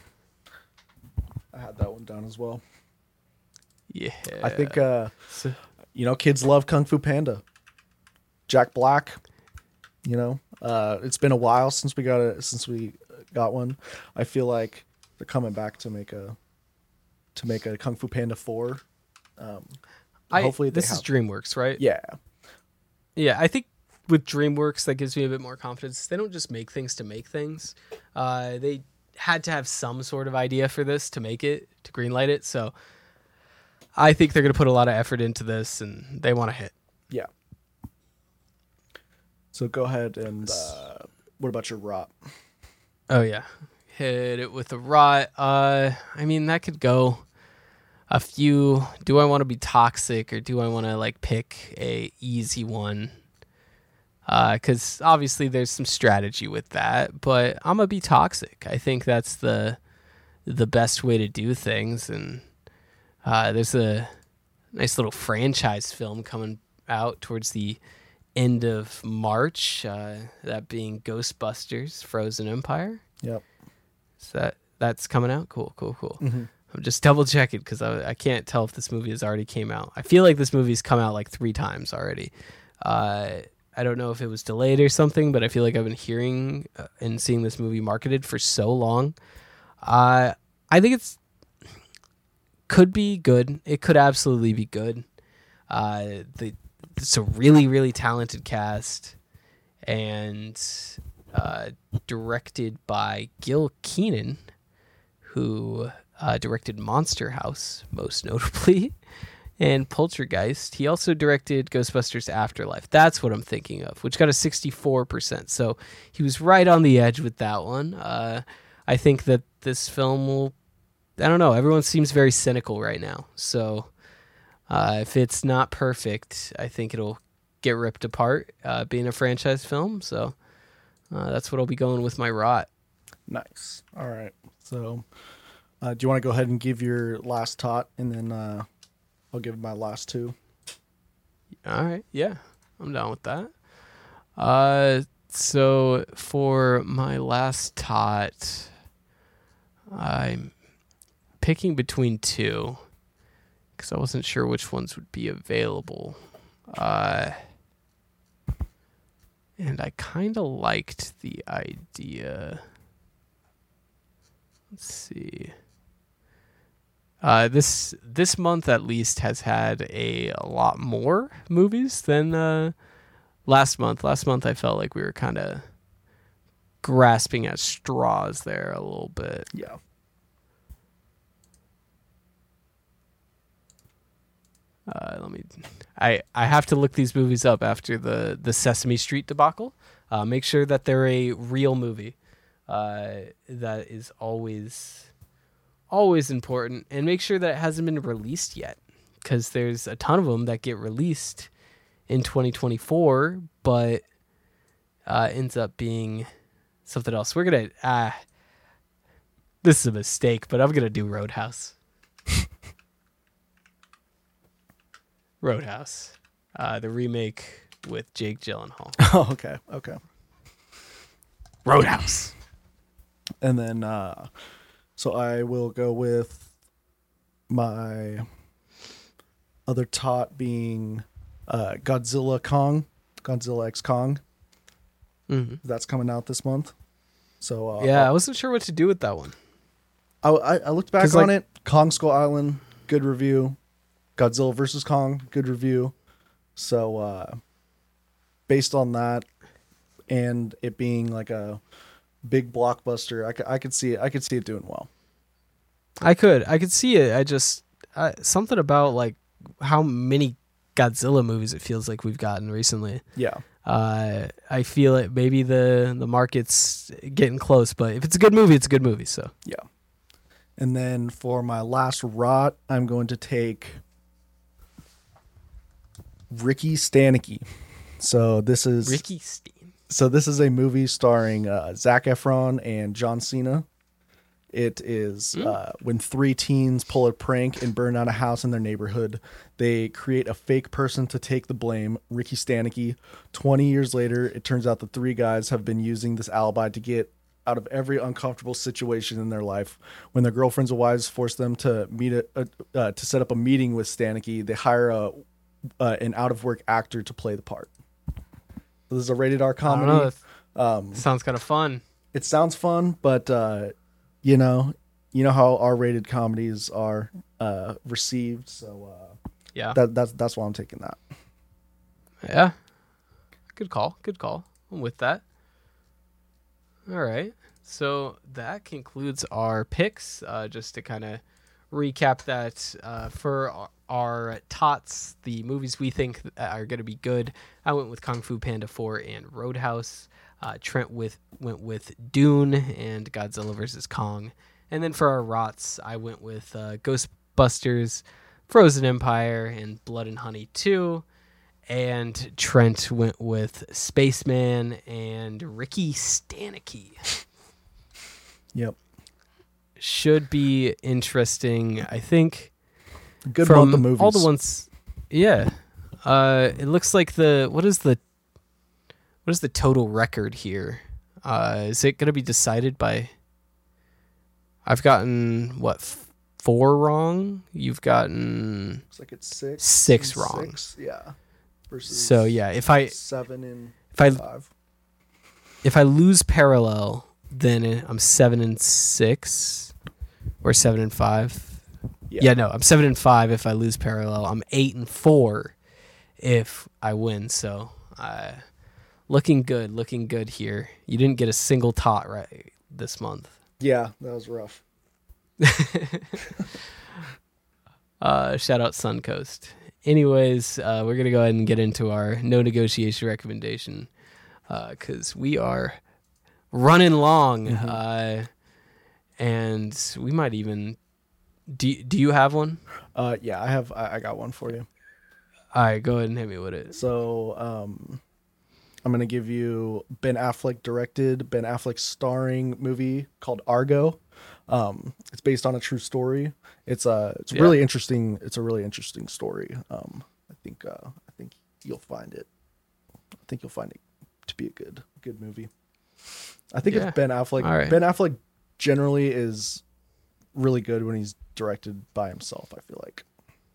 I had that one down as well. Yeah. I think, uh, So- you know, kids love Kung Fu Panda. Jack Black, you know, uh, it's been a while since we got a, since we got one. I feel like they're coming back to make a, to make a Kung Fu Panda four. Um, I, hopefully they this is have- DreamWorks, right? yeah. Yeah, I think with DreamWorks, that gives me a bit more confidence. They don't just make things to make things. Uh, they had to have some sort of idea for this to make it, to greenlight it. So I think they're going to put a lot of effort into this, and they want to hit. Yeah. So go ahead and uh, what about your rot? Oh yeah, hit it with a rot. Uh, I mean that could go a few. Do I want to be toxic, or do I want to like pick a easy one? Because uh, obviously there's some strategy with that, but I'm gonna be toxic. I think that's the the best way to do things. And uh, there's a nice little franchise film coming out towards the end of March. Uh, that being Ghostbusters: Frozen Empire. Yep. So that that's coming out. Cool, cool, cool. Mm-hmm. I'm just double checking because I, I can't tell if this movie has already came out. I feel like this movie's come out like three times already. Uh, I don't know if it was delayed or something, but I feel like I've been hearing and seeing this movie marketed for so long. Uh, I think it's could be good. It could absolutely be good. Uh, the it's a really, really talented cast, and uh, directed by Gil Keenan, who uh, directed Monster House, most notably, and Poltergeist. He also directed Ghostbusters Afterlife. That's what I'm thinking of, which got a sixty-four percent. So he was right on the edge with that one. Uh, I think that this film will, I don't know, everyone seems very cynical right now. So uh, if it's not perfect, I think it'll get ripped apart, uh, being a franchise film. So uh, that's what I'll be going with my rot. Nice. All right. So uh, do you want to go ahead and give your last tot, and then uh, I'll give my last two? All right. Yeah, I'm down with that. Uh, so for my last tot, I'm picking between two because I wasn't sure which ones would be available. Uh, and I kind of liked the idea. Let's see. Uh, this this month at least has had a, a lot more movies than uh, last month. Last month I felt like we were kind of grasping at straws there a little bit. Yeah. Uh, let me. I, I have to look these movies up after the, the Sesame Street debacle. Uh, make sure that they're a real movie. Uh, that is always always important, and make sure that it hasn't been released yet, because there's a ton of them that get released in twenty twenty-four, but uh, ends up being something else. We're gonna. Uh, this is a mistake, but I'm gonna do Roadhouse. Roadhouse, uh, the remake with Jake Gyllenhaal. Oh, okay, okay. Roadhouse. And then, uh, so I will go with my other tot being uh, Godzilla Kong, Godzilla X Kong. Mm-hmm. That's coming out this month. So uh, yeah, I wasn't sure what to do with that one. I, I, I looked back on like, it. Kong Skull Island, good review. Godzilla versus Kong, good review. So uh, based on that, and it being like a big blockbuster, I could, I could see it. I could see it doing well. I could, I could see it. I just uh, something about like how many Godzilla movies it feels like we've gotten recently. Yeah. Uh, I feel it. Maybe the the market's getting close, but if it's a good movie, it's a good movie. So yeah. And then for my last rot, I'm going to take Ricky Stanicky. So this is Ricky Steen. So this is a movie starring uh, Zac Efron and John Cena. It is mm. uh, when three teens pull a prank and burn down a house in their neighborhood. They create a fake person to take the blame, Ricky Stanicky. twenty years later, it turns out the three guys have been using this alibi to get out of every uncomfortable situation in their life. When their girlfriends or wives force them to meet a, uh, uh, to set up a meeting with Stanicky, they hire a uh, an out-of-work actor to play the part. So this is a rated R comedy. I don't know. Um, sounds kind of fun. It sounds fun, but uh, you know, you know how R-rated comedies are uh, received. So uh, yeah, that, that's that's why I'm taking that. Yeah, good call. Good call. I'm with that. All right. So that concludes our picks. Uh, just to kind of recap that uh, for our, our tots, the movies we think are going to be good. I went with Kung Fu Panda four and Roadhouse. Uh, Trent with went with Dune and Godzilla versus Kong. And then for our rots, I went with uh, Ghostbusters, Frozen Empire, and Blood and Honey two. And Trent went with Spaceman and Ricky Stanicky. Yep. Should be interesting, I think. Good from month of movies. all the ones. Yeah. Uh, it looks like the what is the what is the total record here? Uh, is it going to be decided by? I've gotten what f- four wrong. You've gotten Looks like it's six. six and wrong. Six, yeah. Versus So yeah, if I seven and if I five. if I lose parallel, then I'm seven and six, or seven and five. Yeah. Yeah, no, I'm seven and five if I lose parallel. I'm eight and four if I win. So, uh, looking good, looking good here. You didn't get a single tot right this month. Yeah, that was rough. uh, shout out Suncoast. Anyways, uh, we're gonna go ahead and get into our no negotiation recommendation because uh, we are running long, Mm-hmm. uh, and we might even. Do Do you have one? Uh, yeah, I have. I, I got one for you. All right, go ahead and hit me with it. So, um, I'm gonna give you Ben Affleck directed, Ben Affleck starring movie called Argo. Um, it's based on a true story. It's a it's Yeah. really interesting. It's a really interesting story. Um, I think uh, I think you'll find it. I think you'll find it to be a good good movie. I think Yeah. it's Ben Affleck. All right. Ben Affleck generally is really good when he's directed by himself, I feel like.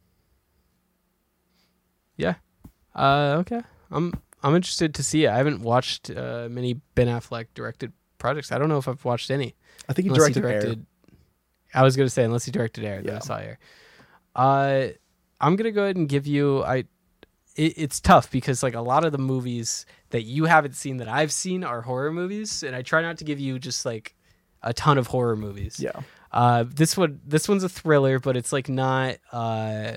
Yeah. Uh, okay. I'm I'm interested to see it. I haven't watched uh, many Ben Affleck directed projects. I don't know if I've watched any. I think he Unless directed, Air. I was gonna say unless he directed Air, then Yeah. I saw Air. Uh, I'm gonna go ahead and give you. I. It, it's tough because like a lot of the movies that you haven't seen that I've seen are horror movies, and I try not to give you just like a ton of horror movies. Yeah. Uh, this one, this one's a thriller, but it's like not. Uh,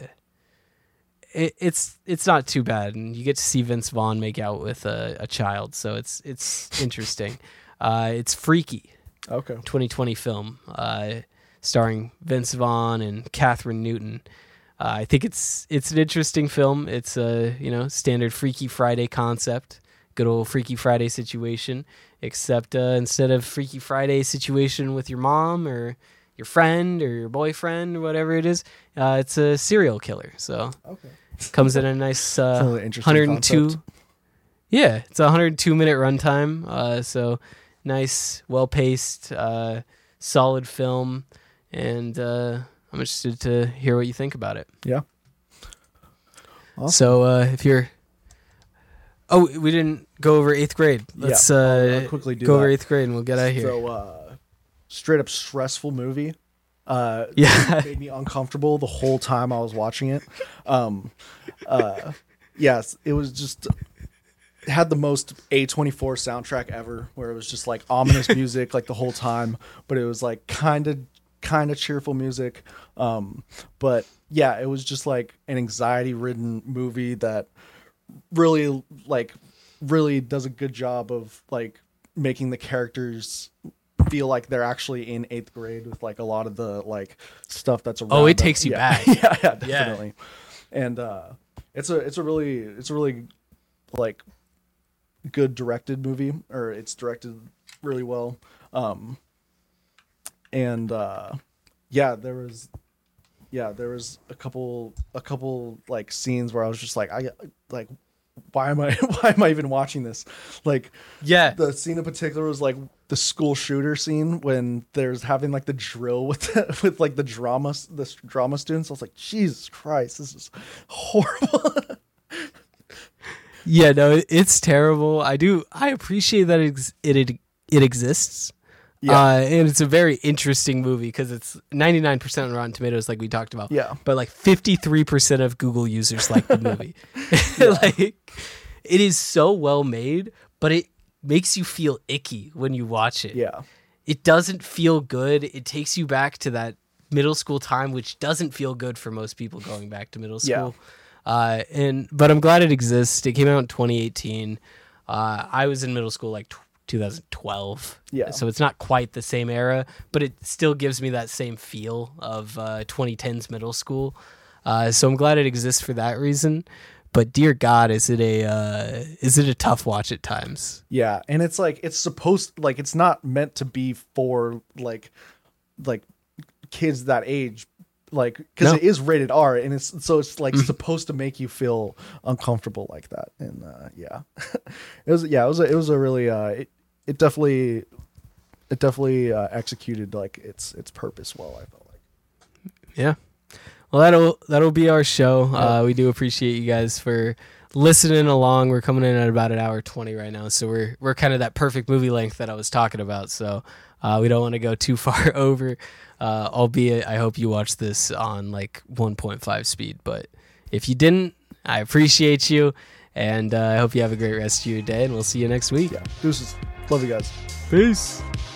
it, it's it's not too bad, and you get to see Vince Vaughn make out with a, a child, so it's it's interesting. Uh, it's Freaky, Okay. twenty twenty film, uh, starring Vince Vaughn and Catherine Newton. Uh, I think it's it's an interesting film. It's a you know standard Freaky Friday concept, good old Freaky Friday situation, except uh, instead of Freaky Friday situation with your mom or your friend or your boyfriend or whatever it is, uh, it's a serial killer. So Okay. comes in a nice uh, It's a really interesting one hundred two. concept. Yeah, it's a one hundred two minute runtime. Uh, so nice, well paced, uh, solid film, and uh, I'm interested to hear what you think about it. Yeah. Awesome. So uh, if you're, oh, we didn't go over eighth grade. Let's Yeah, I'll- uh, I'll quickly do go over that. eighth grade and we'll get out of here. So, uh, straight up stressful movie. Uh, Yeah. made me uncomfortable the whole time I was watching it. Um, uh, yes, it was just it had the most A twenty-four soundtrack ever, where it was just like ominous music like the whole time, but it was like kind of kind of cheerful music. Um, but yeah, it was just like an anxiety-ridden movie that really like really does a good job of like making the characters feel like they're actually in eighth grade with like a lot of the like stuff that's around Oh, it them. takes you yeah. back. yeah, yeah, definitely. And uh, it's a it's a really it's a really like good directed movie, or it's directed really well. Um, and uh, yeah, there was yeah there was a couple a couple like scenes where I was just like I like why am I why am I even watching this? Like Yeah. the scene in particular was like the school shooter scene when there's having like the drill with the, with like the drama the drama students. I was like, Jesus Christ, this is horrible. Yeah, no, it- it's terrible. I do. I appreciate that it ex- it it, it exists. Yeah. Uh, and it's a very interesting movie because it's ninety-nine percent on Rotten Tomatoes, like we talked about. Yeah. But like fifty-three percent of Google users like the movie. Like, it is so well made, but it makes you feel icky when you watch it. Yeah. It doesn't feel good. It takes you back to that middle school time, which doesn't feel good for most people going back to middle Yeah. school. Uh, and but I'm glad it exists. It came out in twenty eighteen. Uh, I was in middle school like t- twenty twelve. Yeah. So it's not quite the same era, but it still gives me that same feel of uh, twenty tens middle school. Uh, so I'm glad it exists for that reason. But dear God, is it a uh, is it a tough watch at times? Yeah, and it's like it's supposed like it's not meant to be for like like kids that age, like because No. it is rated R, and it's so it's like supposed to make you feel uncomfortable like that. And uh, yeah, it was yeah it was a, it was a really uh, it it definitely it definitely uh, executed like its its purpose well. I felt like. Yeah. Well, that'll that'll be our show. Uh, we do appreciate you guys for listening along. We're coming in at about an hour twenty right now, so we're we're kind of that perfect movie length that I was talking about. So uh, we don't want to go too far over. Uh, albeit, I hope you watched this on like one point five speed. But if you didn't, I appreciate you, and uh, I hope you have a great rest of your day. And we'll see you next week. Yeah, deuces. Love you guys. Peace.